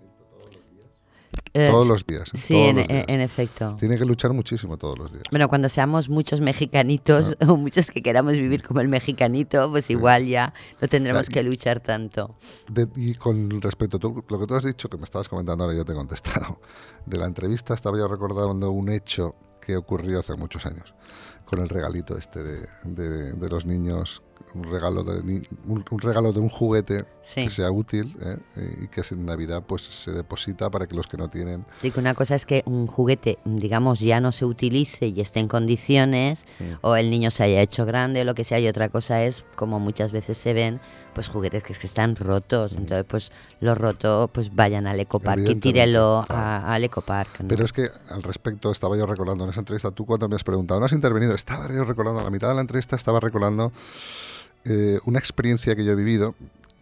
Eh, todos los días? ¿eh? Sí, Todos en, los días. en efecto. Tiene que luchar muchísimo todos los días. Bueno, cuando seamos muchos mexicanitos o muchos que queramos vivir como el mexicanito, pues igual ya no tendremos Ya, y- que luchar tanto. De- y con respecto a tú- lo que tú has dicho, que me estabas comentando ahora, yo te he contestado. De la entrevista estaba yo recordando un hecho que ocurrió hace muchos años, con el regalito este de, de- de los niños, un regalo de ni- un, un regalo de un juguete Sí. que sea útil, ¿eh? y que en Navidad pues se deposita para que los que no tienen. Sí, que una cosa es que un juguete, digamos, ya no se utilice y esté en condiciones, Mm. o el niño se haya hecho grande o lo que sea, y otra cosa es, como muchas veces se ven, pues juguetes que, es que están rotos. Entonces, pues lo roto, pues vayan al ecopark y Evidentemente, tírelo claro. a- al ecopark, ¿no? Pero es que al respecto estaba yo recordando en esa entrevista, tú cuando me has preguntado, ¿no has intervenido? Estaba yo recordando, a la mitad de la entrevista estaba recordando eh, una experiencia que yo he vivido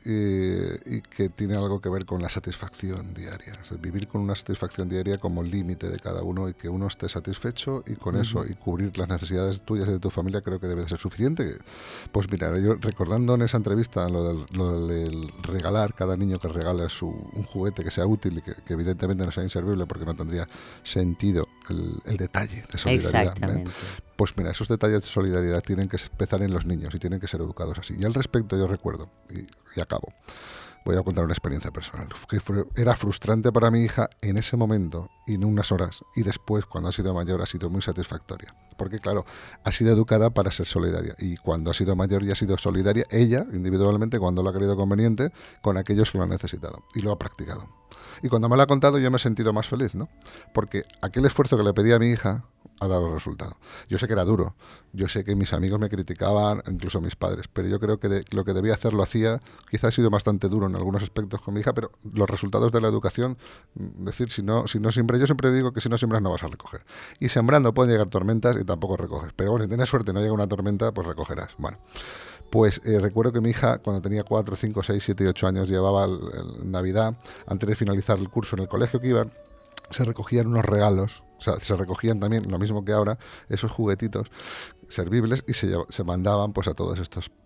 eh, y que tiene algo que ver con la satisfacción diaria. O sea, vivir con una satisfacción diaria como límite de cada uno y que uno esté satisfecho y con Ujú. eso y cubrir las necesidades tuyas y de tu familia creo que debe ser suficiente. Pues mira, yo recordando en esa entrevista lo del, lo del regalar, cada niño que regale su, un juguete que sea útil y que, que evidentemente no sea inservible porque no tendría sentido el, el detalle de solidaridad. ¿eh? Exactamente. Pues mira, esos detalles de solidaridad tienen que empezar en los niños y tienen que ser educados así. Y al respecto yo recuerdo, y, y acabo, voy a contar una experiencia personal, que fue- era frustrante para mi hija en ese momento y en unas horas, y después cuando ha sido mayor ha sido muy satisfactoria. Porque claro, ha sido educada para ser solidaria y cuando ha sido mayor ya ha sido solidaria ella individualmente cuando lo ha querido conveniente con aquellos que lo han necesitado y lo ha practicado. Y cuando me lo ha contado yo me he sentido más feliz, ¿no? Porque aquel esfuerzo que le pedí a mi hija ha dado resultado. Yo sé que era duro, yo sé que mis amigos me criticaban, incluso mis padres, pero yo creo que de- lo que debía hacer lo hacía. Quizás ha sido bastante duro en algunos aspectos con mi hija, pero los resultados de la educación, mm, decir, si no, si no siembras, yo siempre digo que si no siembras no vas a recoger. Y sembrando pueden llegar tormentas y tampoco recoges. Pero bueno, si tienes suerte y no llega una tormenta, pues recogerás. Bueno. Pues eh, recuerdo que mi hija, cuando tenía cuatro, cinco, seis, siete y ocho años, llevaba el, el Navidad, antes de finalizar el curso en el colegio que iban, se recogían unos regalos, o sea, se recogían también, lo mismo que ahora, esos juguetitos servibles y se, lleva- se mandaban pues a todos estos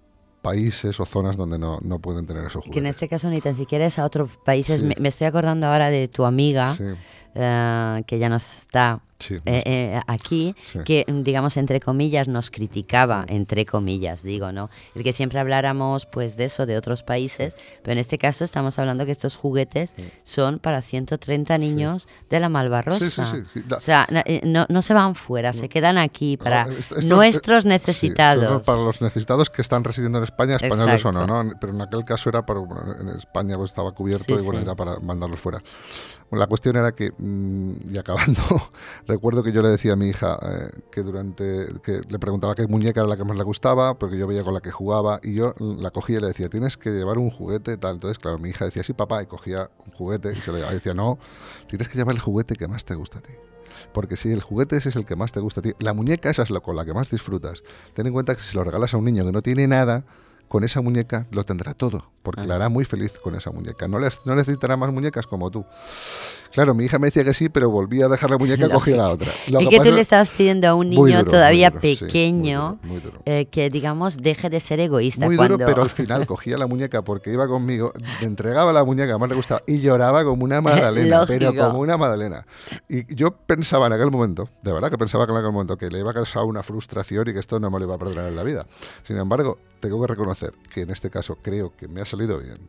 países o zonas donde no, no pueden tener esos juguetes. Que en este caso ni tan siquiera es a otros países. Sí. Me, me estoy acordando ahora de tu amiga, Sí. eh, que ya no está Sí, eh, eh, aquí, Sí. que, digamos, entre comillas, nos criticaba, entre comillas, digo, ¿no? El que siempre habláramos, pues, de eso, de otros países, pero en este caso estamos hablando que estos juguetes son para ciento treinta niños de la Malvarrosa. Sí, sí, sí, sí. Da- O sea, na- eh, no, no se van fuera, se quedan aquí para No, esto- esto- nuestros sí, necesitados. son para los necesitados que están residiendo en España, españoles Exacto. o no, ¿no? Pero en aquel caso era para, bueno, en España pues estaba cubierto Sí, y bueno, sí. era para mandarlos fuera. Bueno, la cuestión era que, mm, y acabando, recuerdo que yo le decía a mi hija eh, que durante, que le preguntaba qué muñeca era la que más le gustaba, porque yo veía con la que jugaba, y yo la cogía y le decía, tienes que llevar un juguete, tal. Entonces, claro, mi hija decía, sí, papá, y cogía un juguete, y se le decía, no, tienes que llevar el juguete que más te gusta a ti. Porque si el juguete ese es el que más te gusta a ti, la muñeca esa es la con la que más disfrutas. Ten en cuenta que si lo regalas a un niño que no tiene nada, con esa muñeca lo tendrá todo, porque Ah. le hará muy feliz con esa muñeca. No, les, no necesitará más muñecas como tú. Claro, mi hija me decía que sí, pero volvía a dejar la muñeca y cogía la otra. Lo Y que que pasa- tú le estabas pidiendo a un Muy niño duro, todavía muy duro, sí, pequeño muy duro, muy duro. eh, que, digamos, deje de ser egoísta. Muy cuando... duro, pero al final cogía la muñeca porque iba conmigo, le entregaba la muñeca, más le gustaba, y lloraba como una magdalena, Lógico. pero como una magdalena. Y yo pensaba en aquel momento, de verdad que pensaba que en aquel momento, que le iba a causar una frustración y que esto no me lo iba a perdonar en la vida. Sin embargo, tengo que reconocer que en este caso creo que me ha salido bien.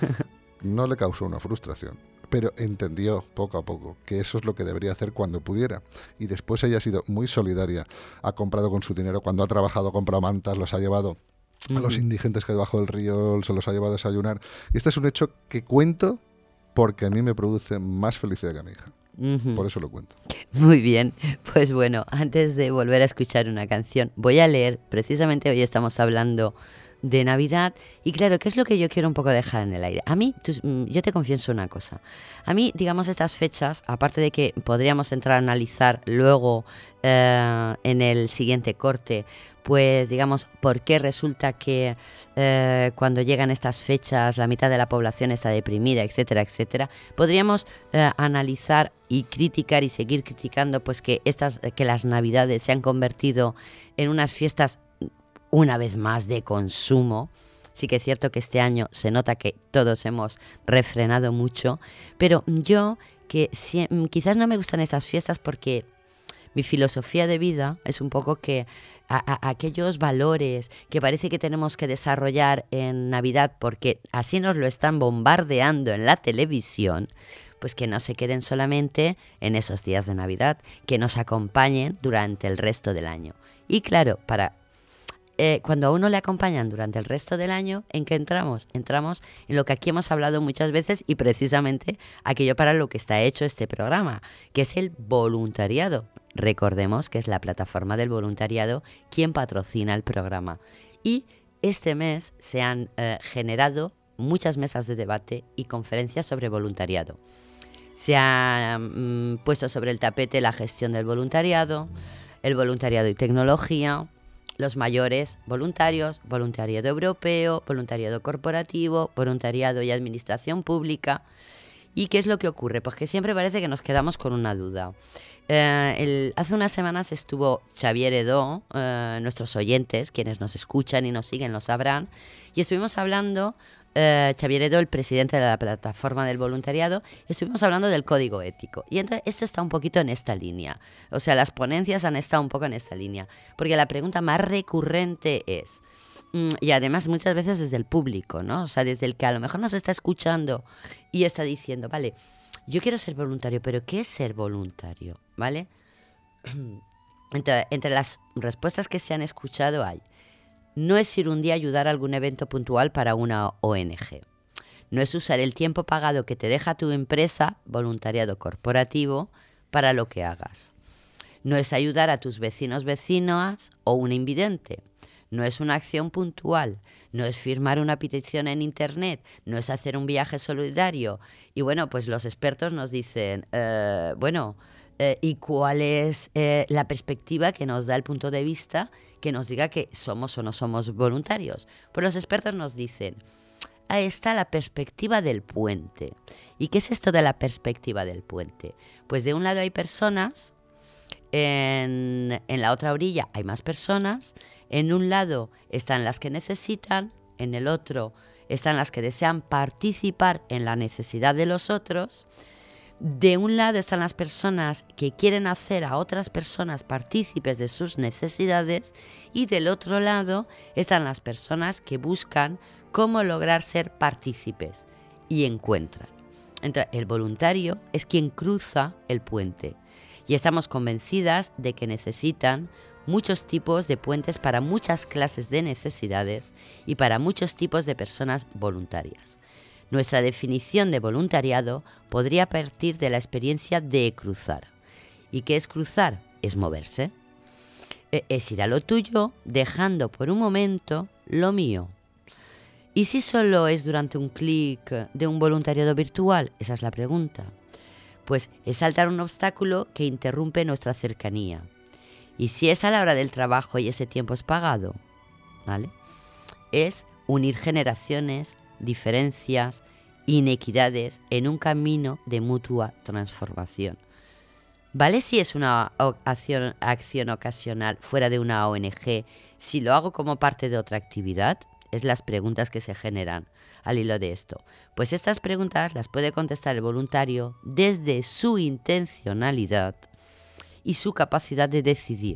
No le causó una frustración, pero entendió poco a poco que eso es lo que debería hacer cuando pudiera. Y después ella ha sido muy solidaria, ha comprado con su dinero, cuando ha trabajado ha comprado mantas, los ha llevado a los Ujú. indigentes que debajo del río, se los ha llevado a desayunar. Y este es un hecho que cuento porque a mí me produce más felicidad que a mi hija. Ujú. Por eso lo cuento. Muy bien, pues bueno, antes de volver a escuchar una canción, voy a leer, precisamente hoy estamos hablando de Navidad, y claro, ¿qué es lo que yo quiero un poco dejar en el aire? A mí, tú- mm, yo te confieso una cosa, a mí, digamos, estas fechas, aparte de que podríamos entrar a analizar luego eh, en el siguiente corte, pues digamos, por qué resulta que eh, cuando llegan estas fechas la mitad de la población está deprimida, etcétera, etcétera, podríamos eh, analizar y criticar y seguir criticando pues que estas que las Navidades se han convertido en unas fiestas una vez más de consumo. Sí que es cierto que este año se nota que todos hemos refrenado mucho, pero yo que si, quizás no me gustan estas fiestas porque mi filosofía de vida es un poco que a, a, aquellos valores que parece que tenemos que desarrollar en Navidad porque así nos lo están bombardeando en la televisión, pues que no se queden solamente en esos días de Navidad, que nos acompañen durante el resto del año. Y claro, para eh, cuando a uno le acompañan durante el resto del año, ¿en qué entramos? Entramos en lo que aquí hemos hablado muchas veces y precisamente aquello para lo que está hecho este programa, que es el voluntariado. Recordemos que es la plataforma del voluntariado quien patrocina el programa. Y este mes se han eh, generado muchas mesas de debate y conferencias sobre voluntariado. Se ha mm, puesto sobre el tapete la gestión del voluntariado, el voluntariado y tecnología, los mayores voluntarios, voluntariado europeo, voluntariado corporativo, voluntariado y administración pública. ¿Y qué es lo que ocurre? Pues que siempre parece que nos quedamos con una duda. Eh, el, hace unas semanas estuvo Xavier Edó, eh, nuestros oyentes, quienes nos escuchan y nos siguen lo sabrán, y estuvimos hablando, eh, Xavier Edó, el presidente de la plataforma del voluntariado, estuvimos hablando del código ético. Y entonces esto está un poquito en esta línea. O sea, las ponencias han estado un poco en esta línea. Porque la pregunta más recurrente es, y además muchas veces desde el público, ¿no? O sea, desde el que a lo mejor nos está escuchando y está diciendo, vale, yo quiero ser voluntario, pero ¿qué es ser voluntario? ¿Vale? Entre, entre las respuestas que se han escuchado hay, no es ir un día a ayudar a algún evento puntual para una O N G. No es usar el tiempo pagado que te deja tu empresa, voluntariado corporativo, para lo que hagas. No es ayudar a tus vecinos, vecinas o un invidente. No es una acción puntual, no es firmar una petición en internet, no es hacer un viaje solidario. Y bueno, pues los expertos nos dicen, eh, bueno, eh, ¿y cuál es eh, la perspectiva que nos da el punto de vista que nos diga que somos o no somos voluntarios? Pues los expertos nos dicen, ahí está la perspectiva del puente. ¿Y qué es esto de la perspectiva del puente? Pues de un lado hay personas, en, en la otra orilla hay más personas, en un lado están las que necesitan en el otro están las que desean participar en la necesidad de los otros. De un lado están las personas que quieren hacer a otras personas partícipes de sus necesidades y del otro lado están las personas que buscan cómo lograr ser partícipes y encuentran. Entonces, el voluntario es quien cruza el puente y estamos convencidas de que necesitan muchos tipos de puentes para muchas clases de necesidades y para muchos tipos de personas voluntarias. Nuestra definición de voluntariado podría partir de la experiencia de cruzar. ¿Y qué es cruzar? Es moverse. Es ir a lo tuyo dejando por un momento lo mío. ¿Y si solo es durante un clic de un voluntariado virtual? Esa es la pregunta. Pues es saltar un obstáculo que interrumpe nuestra cercanía. ¿Y si es a la hora del trabajo y ese tiempo es pagado? ¿Vale? Es unir generaciones, diferencias, inequidades en un camino de mutua transformación. ¿Vale si es una acción, acción ocasional fuera de una O N G si lo hago como parte de otra actividad? Es las preguntas que se generan al hilo de esto. Pues estas preguntas las puede contestar el voluntario desde su intencionalidad y su capacidad de decidir.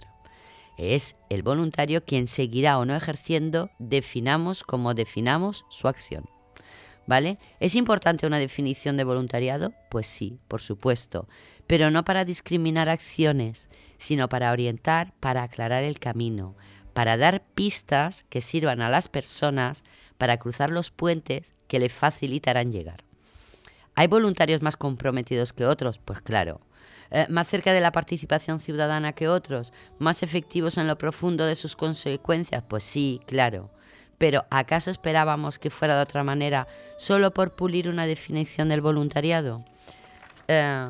Es el voluntario quien seguirá o no ejerciendo, definamos como definamos su acción. ¿Vale? ¿Es importante una definición de voluntariado? Pues sí, por supuesto, pero no para discriminar acciones, sino para orientar, para aclarar el camino, para dar pistas que sirvan a las personas para cruzar los puentes que le facilitarán llegar. ¿Hay voluntarios más comprometidos que otros? Pues claro. Eh, ¿Más cerca de la participación ciudadana que otros? ¿Más efectivos en lo profundo de sus consecuencias? Pues sí, claro. Pero ¿acaso esperábamos que fuera de otra manera solo por pulir una definición del voluntariado? Eh,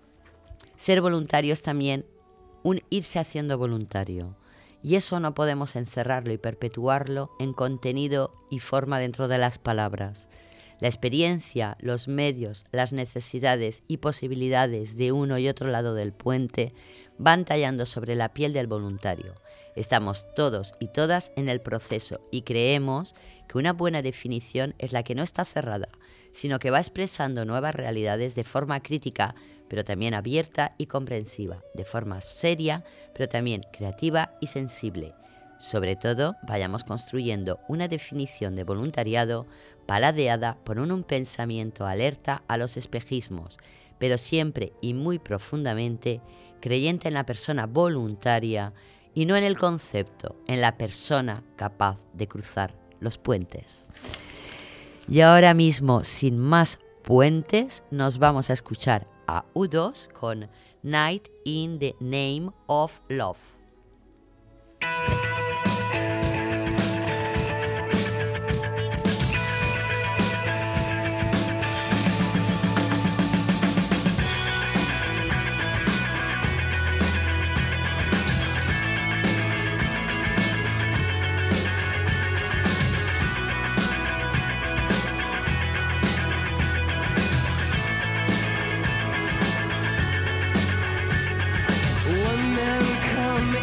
ser voluntario es también un irse haciendo voluntario. Y eso no podemos encerrarlo y perpetuarlo en contenido y forma dentro de las palabras. La experiencia, los medios, las necesidades y posibilidades de uno y otro lado del puente van tallando sobre la piel del voluntario. Estamos todos y todas en el proceso y creemos que una buena definición es la que no está cerrada, sino que va expresando nuevas realidades de forma crítica, pero también abierta y comprensiva, de forma seria, pero también creativa y sensible. Sobre todo, vayamos construyendo una definición de voluntariado paladeada por un, un pensamiento alerta a los espejismos, pero siempre y muy profundamente creyente en la persona voluntaria y no en el concepto, en la persona capaz de cruzar los puentes. Y ahora mismo, sin más puentes, nos vamos a escuchar a U dos con Night in the Name of Love. One man come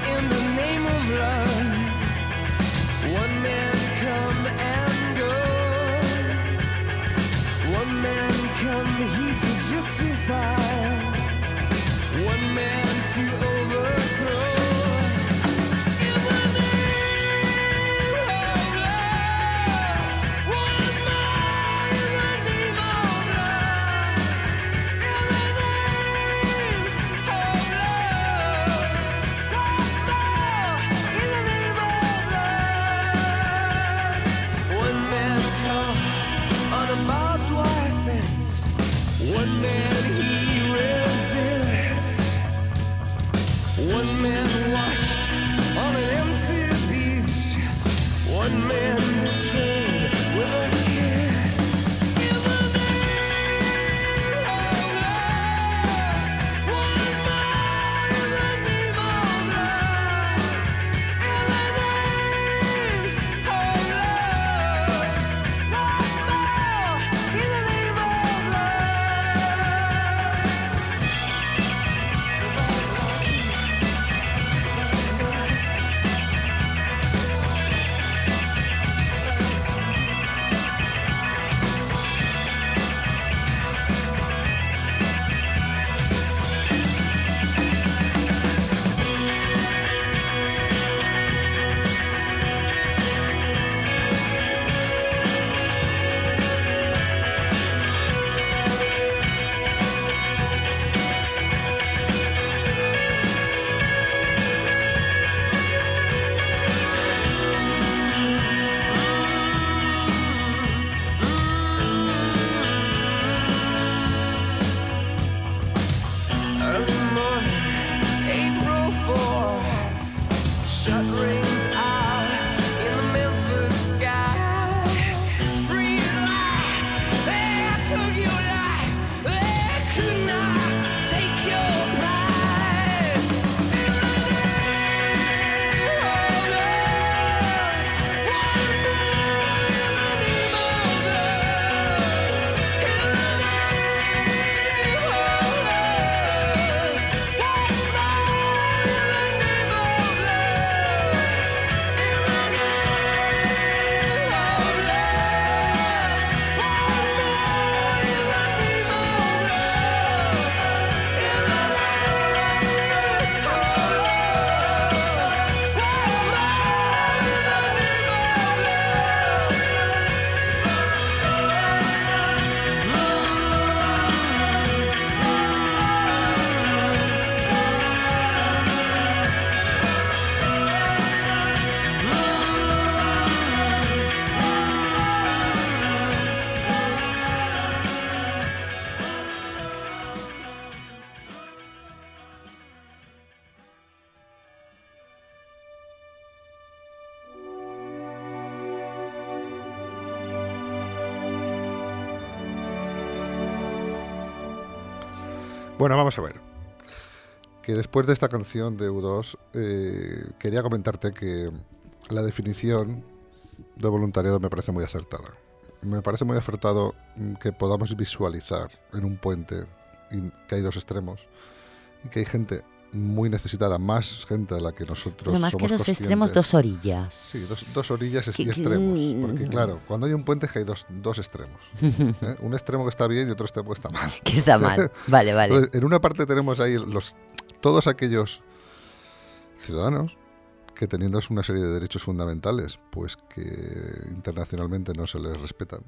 Bueno, vamos a ver. Que después de esta canción de U dos, eh, quería comentarte que la definición de voluntariado me parece muy acertada. Me parece muy acertado que podamos visualizar en un puente que hay dos extremos y que hay gente muy necesitada, más gente de la que nosotros no, más somos que dos conscientes. Extremos, dos orillas. Sí, dos, dos orillas y que, extremos. Que, porque claro, cuando hay un puente es que hay dos, dos extremos. ¿eh? Un extremo que está bien y otro extremo que está mal. Que está mal, vale, vale. Entonces, en una parte tenemos ahí los, todos aquellos ciudadanos que teniendo una serie de derechos fundamentales, pues que internacionalmente no se les respetan.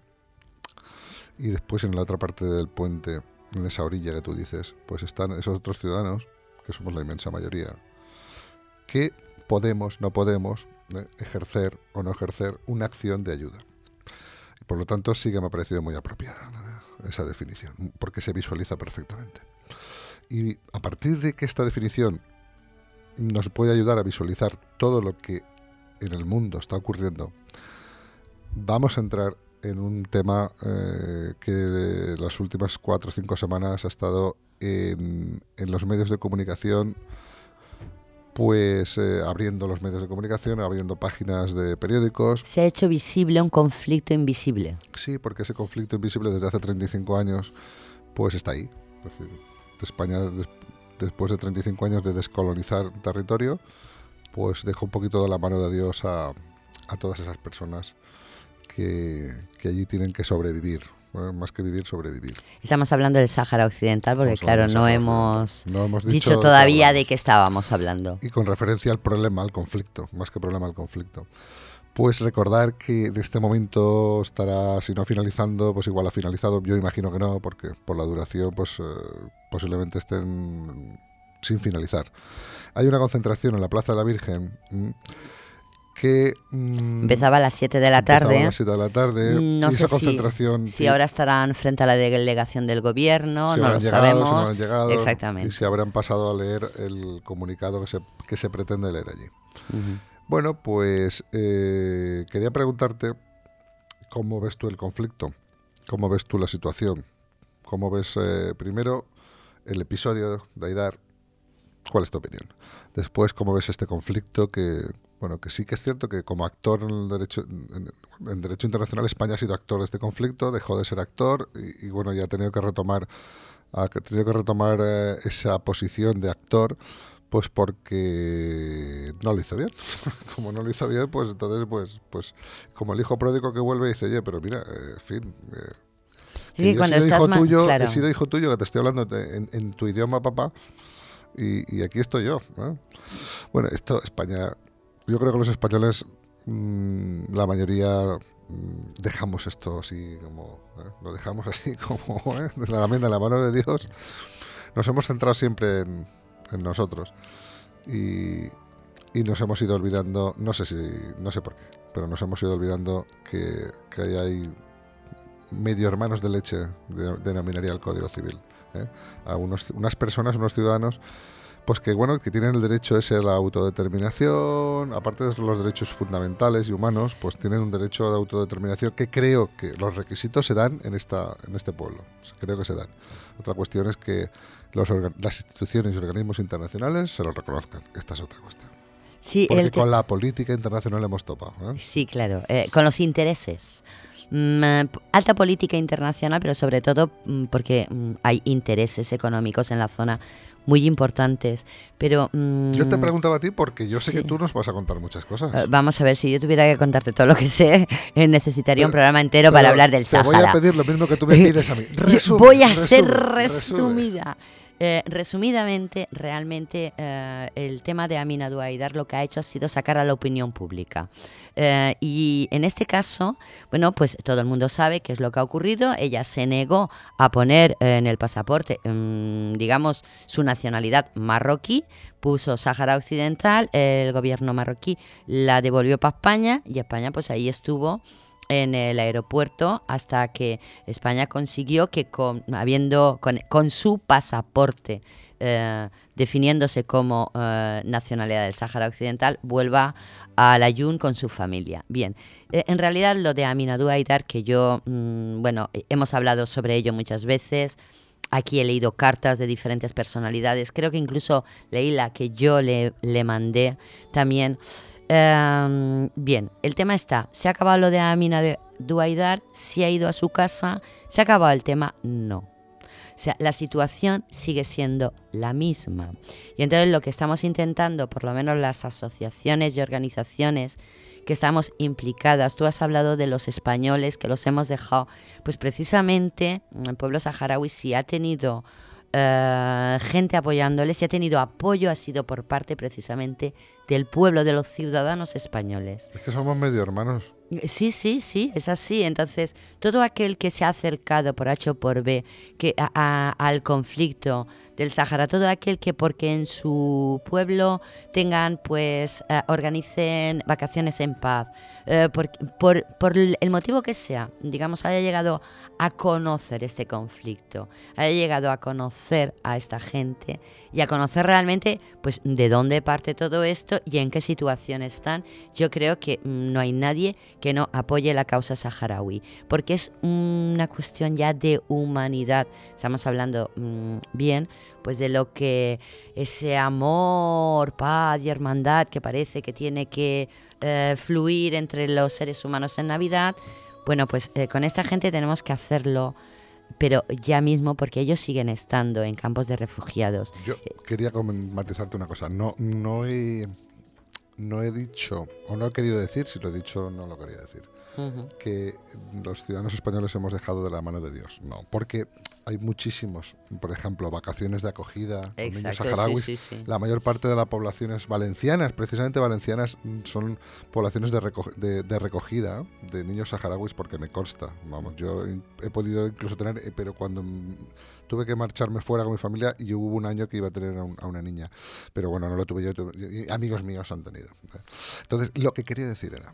Y después en la otra parte del puente, en esa orilla que tú dices, pues están esos otros ciudadanos, que somos la inmensa mayoría, que podemos, no podemos, ¿eh? ejercer o no ejercer una acción de ayuda. Y por lo tanto sí que me ha parecido muy apropiada, ¿no? esa definición, porque se visualiza perfectamente. Y a partir de que esta definición nos puede ayudar a visualizar todo lo que en el mundo está ocurriendo, vamos a entrar en un tema eh, que las últimas cuatro o cinco semanas ha estado en, en los medios de comunicación, pues eh, abriendo los medios de comunicación, abriendo páginas de periódicos. Se ha hecho visible un conflicto invisible. Sí, porque ese conflicto invisible desde hace treinta y cinco años, pues está ahí. Es decir, España, des, después de treinta y cinco años de descolonizar territorio, pues dejó un poquito de la mano de Dios a, a todas esas personas que, que allí tienen que sobrevivir, ¿no? Más que vivir, sobrevivir. Estamos hablando del Sáhara Occidental porque, Estamos claro, no Sáhara hemos, no hemos dicho, dicho todavía de qué estábamos hablando. Y con referencia al problema, al conflicto, más que problema al conflicto. Pues recordar que en este momento estará, si no finalizando, pues igual ha finalizado, yo imagino que no, porque por la duración pues eh, posiblemente estén sin finalizar. Hay una concentración en la Plaza de la Virgen mmm, que... Mmm, empezaba a las siete de la tarde. a las siete de la tarde. No y sé esa concentración, si, sí, si ahora estarán frente a la delegación del gobierno, si no lo llegado, sabemos. Si no han llegado, exactamente. Y si habrán pasado a leer el comunicado que se, que se pretende leer allí. Uh-huh. Bueno, pues eh, quería preguntarte cómo ves tú el conflicto, cómo ves tú la situación, cómo ves eh, primero el episodio de Aidar, ¿cuál es tu opinión? Después, cómo ves este conflicto que, bueno, que sí que es cierto que como actor en el derecho, en, en derecho internacional España ha sido actor de este conflicto, dejó de ser actor y, y bueno, ya ha tenido que retomar, ha tenido que retomar eh, esa posición de actor. Pues porque no lo hizo bien. Como no lo hizo bien, pues entonces, pues, pues como el hijo pródigo que vuelve y dice, oye, pero mira, eh, en fin, eh, sí, yo cuando he, sido estás hijo ma- tuyo, claro. he sido hijo tuyo, que te estoy hablando en, en tu idioma, papá, y, y aquí estoy yo, ¿eh? Bueno, esto, España, yo creo que los españoles, mmm, la mayoría, mmm, dejamos esto así como, ¿eh? lo dejamos así como, ¿eh? la, de la mano de Dios. Nos hemos centrado siempre en... en nosotros y, y nos hemos ido olvidando, no sé si, no sé por qué, pero nos hemos ido olvidando que, que hay, hay medio hermanos de leche, de, denominaría el Código Civil, ¿eh? A unos, unas personas, unos ciudadanos, pues que bueno, que tienen el derecho ese a la autodeterminación, aparte de los derechos fundamentales y humanos, pues tienen un derecho de autodeterminación que creo que los requisitos se dan en esta, en este pueblo, creo que se dan. Otra cuestión es que los organ- las instituciones y organismos internacionales se lo reconozcan. Esta es otra cuestión. Sí, Porque el te- con la política internacional hemos topado, ¿eh? sí, claro, eh, con los intereses. Mm, alta política internacional, pero sobre todo mm, porque mm, hay intereses económicos en la zona muy importantes. Pero mm, Yo te preguntaba a ti porque yo sé sí. que tú nos vas a contar muchas cosas. eh, vamos a ver, si yo tuviera que contarte todo lo que sé, eh, necesitaría un Pero- programa entero Pero para hablar del te voy Sáhara. a pedir lo mismo que tú me pides a mí. Resume, Voy a resume, ser resume. resumida. Eh, resumidamente, realmente eh, el tema de Aminatu Haidar lo que ha hecho ha sido sacar a la opinión pública. Eh, y en este caso, bueno, pues todo el mundo sabe qué es lo que ha ocurrido. Ella se negó a poner eh, en el pasaporte, mm, digamos, su nacionalidad marroquí, puso Sáhara Occidental, el gobierno marroquí la devolvió para España y España pues ahí estuvo en el aeropuerto hasta que España consiguió que con, habiendo con, con su pasaporte eh, definiéndose como eh, nacionalidad del Sáhara Occidental vuelva a la Yun con su familia. Bien, eh, en realidad lo de Aminatu Haidar, que yo, mmm, bueno, hemos hablado sobre ello muchas veces, aquí he leído cartas de diferentes personalidades, creo que incluso leí la que yo le, le mandé también. Eh, bien, el tema está, ¿se ha acabado lo de Aminadu Haidar? ¿Se ha ido a su casa? ¿Se ha acabado el tema? No. O sea, la situación sigue siendo la misma. Y entonces lo que estamos intentando, por lo menos las asociaciones y organizaciones que estamos implicadas, tú has hablado de los españoles que los hemos dejado, pues precisamente el pueblo saharaui sí ha tenido uh, gente apoyándoles, si ha tenido apoyo, ha sido por parte precisamente del pueblo, de los ciudadanos españoles. Es que somos medio hermanos. Sí, sí, sí, es así. Entonces, todo aquel que se ha acercado por H o por B que a, a, al conflicto del Sáhara, todo aquel que porque en su pueblo tengan, pues, uh, organicen vacaciones en paz, uh, por, por, por el motivo que sea, digamos, haya llegado a conocer este conflicto, haya llegado a conocer a esta gente y a conocer realmente, pues, de dónde parte todo esto y en qué situación están, yo creo que no hay nadie que no apoye la causa saharaui, porque es una cuestión ya de humanidad. Estamos hablando mmm, bien, pues de lo que ese amor, paz y hermandad que parece que tiene que eh, fluir entre los seres humanos en Navidad. Bueno, pues eh, con esta gente tenemos que hacerlo, pero ya mismo, porque ellos siguen estando en campos de refugiados. Yo quería matizarte una cosa. No, no he... No he dicho, o no he querido decir, si lo he dicho no lo quería decir, uh-huh. que los ciudadanos españoles hemos dejado de la mano de Dios. No, porque hay muchísimos, por ejemplo, vacaciones de acogida con Exacto, niños saharauis. Sí, sí, sí. La mayor parte de la población es valencianas, precisamente valencianas son poblaciones de, reco- de, de recogida de niños saharauis, porque me consta. Vamos, yo he podido incluso tener, pero cuando tuve que marcharme fuera con mi familia y hubo un año que iba a tener a, un, a una niña, pero bueno, no lo tuve yo, tuve, amigos míos han tenido. Entonces, lo que quería decir era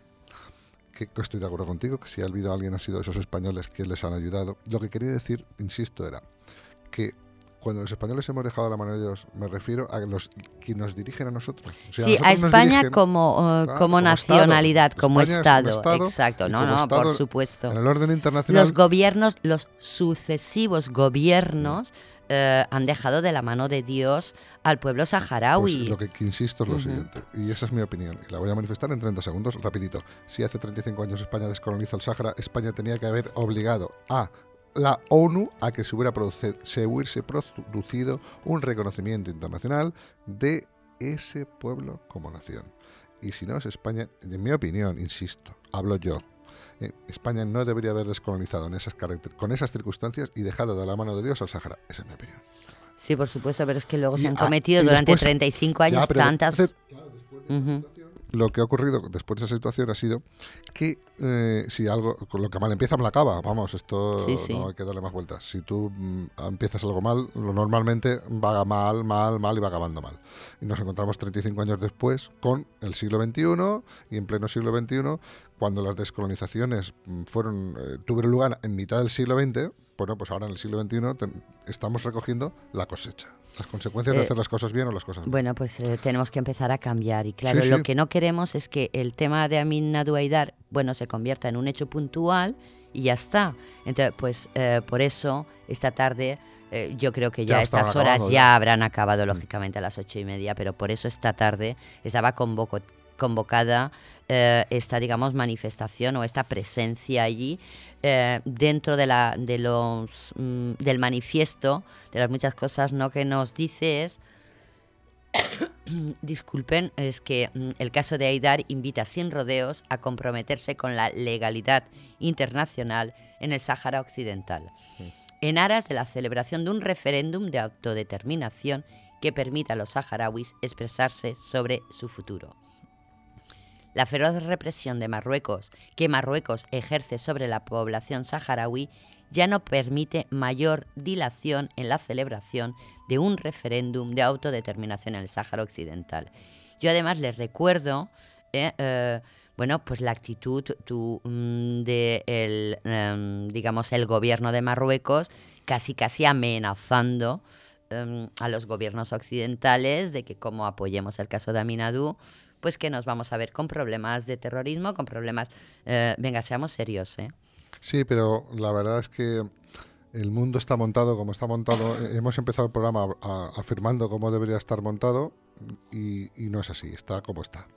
que estoy de acuerdo contigo, que si ha habido alguien ha sido esos españoles que les han ayudado. Lo que quería decir, insisto, era que cuando los españoles hemos dejado la mano de Dios, me refiero a los que nos dirigen a nosotros. O sea, sí, a, a España dirigen, como, uh, claro, como, como nacionalidad, Estado. como estado. estado. Exacto, no, no, estado, por supuesto. En el orden internacional. Los gobiernos, los sucesivos gobiernos eh, han dejado de la mano de Dios al pueblo saharaui. Pues lo que, que insisto es lo uh-huh. siguiente, y esa es mi opinión, y la voy a manifestar en treinta segundos, rapidito. Si hace treinta y cinco años España descoloniza el Sáhara, España tenía que haber obligado a la ONU a que se hubiera producido, se hubiese producido un reconocimiento internacional de ese pueblo como nación. Y si no es España, en mi opinión, insisto, hablo yo, eh, España no debería haber descolonizado en esas caracter- con esas circunstancias y dejado de la mano de Dios al Sáhara. Esa es mi opinión. Sí, por supuesto, pero es que luego y, se han ah, cometido durante después, treinta y cinco años ya, tantas... Después, claro, después de uh-huh. Lo que ha ocurrido después de esa situación ha sido que eh, si algo, con lo que mal empieza mal acaba, vamos, esto sí, sí. no hay que darle más vueltas. Si tú mm, empiezas algo mal, lo normalmente va mal, mal, mal y va acabando mal. Y nos encontramos treinta y cinco años después con el siglo veintiuno y en pleno siglo veintiuno, cuando las descolonizaciones fueron eh, tuvieron lugar en mitad del siglo veinte, bueno, pues ahora en el siglo veintiuno te, estamos recogiendo la cosecha. Las consecuencias eh, de hacer las cosas bien o las cosas mal. Bueno, pues eh, tenemos que empezar a cambiar. Y claro, sí, lo sí. que no queremos es que el tema de Aminadu Haidar, bueno, se convierta en un hecho puntual y ya está. Entonces, pues eh, por eso, esta tarde, eh, yo creo que ya, ya a estas horas acabando, ya, ya habrán acabado, lógicamente, a las ocho y media, pero por eso esta tarde estaba convoco, convocada eh, esta, digamos, manifestación o esta presencia allí, Eh, dentro de la de los mm, del manifiesto, de las muchas cosas, ¿no?, que nos dice es disculpen, es que mm, el caso de Haidar invita sin rodeos a comprometerse con la legalidad internacional en el Sáhara Occidental, sí. en aras de la celebración de un referéndum de autodeterminación que permita a los saharauis expresarse sobre su futuro. La feroz represión de Marruecos que Marruecos ejerce sobre la población saharaui ya no permite mayor dilación en la celebración de un referéndum de autodeterminación en el Sáhara Occidental. Yo además les recuerdo, eh, eh, bueno, pues la actitud tu, mm, de el, um, digamos, el gobierno de Marruecos, casi casi amenazando um, a los gobiernos occidentales de que como apoyemos el caso de Aminadu, pues que nos vamos a ver con problemas de terrorismo, con problemas... Eh, venga, seamos serios, ¿eh? Sí, pero la verdad es que el mundo está montado como está montado. Hemos empezado el programa a, a, afirmando cómo debería estar montado y, y no es así, está como está.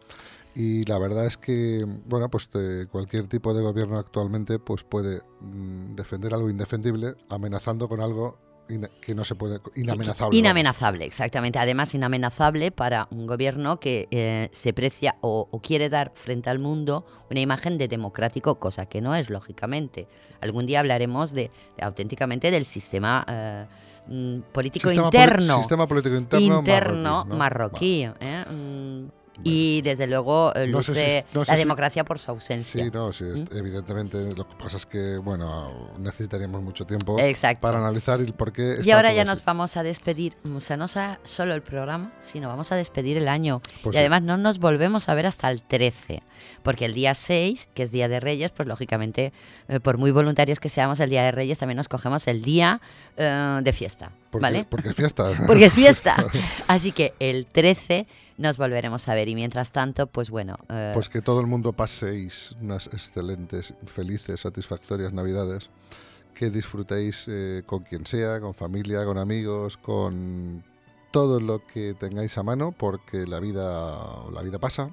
Y la verdad es que, bueno, pues de cualquier tipo de gobierno actualmente pues puede mm, defender algo indefendible amenazando con algo que no se puede, inamenazable. Inamenazable, exactamente. Además, inamenazable para un gobierno que eh, se precia o, o quiere dar frente al mundo una imagen de democrático, cosa que no es, lógicamente. Algún día hablaremos de, de auténticamente del sistema eh, mm, político sistema interno. Poli- sistema político interno, interno marroquí. marroquí, ¿no? ¿eh? mm, Y desde luego eh, luce no sé si, no sé la si, democracia por su ausencia. Sí, no, sí, ¿Mm? evidentemente. Lo que pasa es que, bueno, necesitaríamos mucho tiempo Exacto. para analizar el por qué. Y ahora ya así. nos vamos a despedir, o sea, no solo el programa, sino vamos a despedir el año. Pues y sí. además no nos volvemos a ver hasta el trece, porque el día seis, que es Día de Reyes, pues lógicamente, eh, por muy voluntarios que seamos, el Día de Reyes también nos cogemos el día eh, de fiesta. Porque, ¿Vale? Porque es fiesta. Porque es fiesta. Así que el trece nos volveremos a ver y mientras tanto, pues bueno... Eh... Pues que todo el mundo paséis unas excelentes, felices, satisfactorias Navidades, que disfrutéis eh, con quien sea, con familia, con amigos, con todo lo que tengáis a mano, porque la vida, la vida pasa,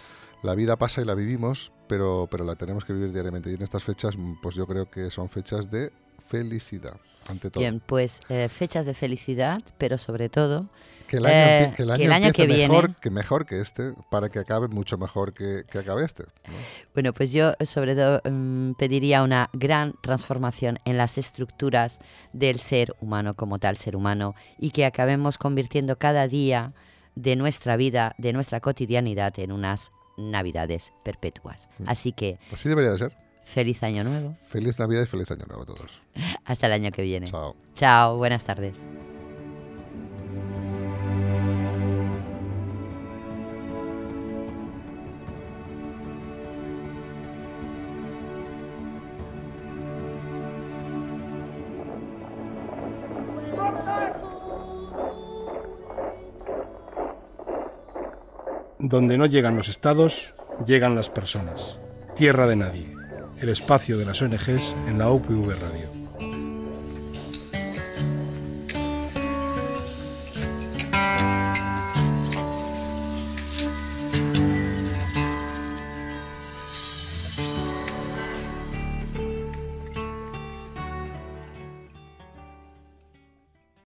la vida pasa y la vivimos, pero, pero la tenemos que vivir diariamente. Y en estas fechas, pues yo creo que son fechas de felicidad, ante todo. Bien, pues eh, fechas de felicidad, pero sobre todo que el año, eh, que el año, que, el año que mejor, viene que mejor que este, para que acabe mucho mejor que, que acabe este, ¿no? Bueno, pues yo sobre todo um, pediría una gran transformación en las estructuras del ser humano como tal ser humano y que acabemos convirtiendo cada día de nuestra vida, de nuestra cotidianidad en unas Navidades perpetuas. Mm. Así que... Así debería de ser. Feliz Año Nuevo. Feliz Navidad y feliz Año Nuevo a todos. Hasta el año que viene. Chao. Chao, buenas tardes. Donde no llegan los estados, llegan las personas. Tierra de nadie. El espacio de las O N Ges en la U P V Radio.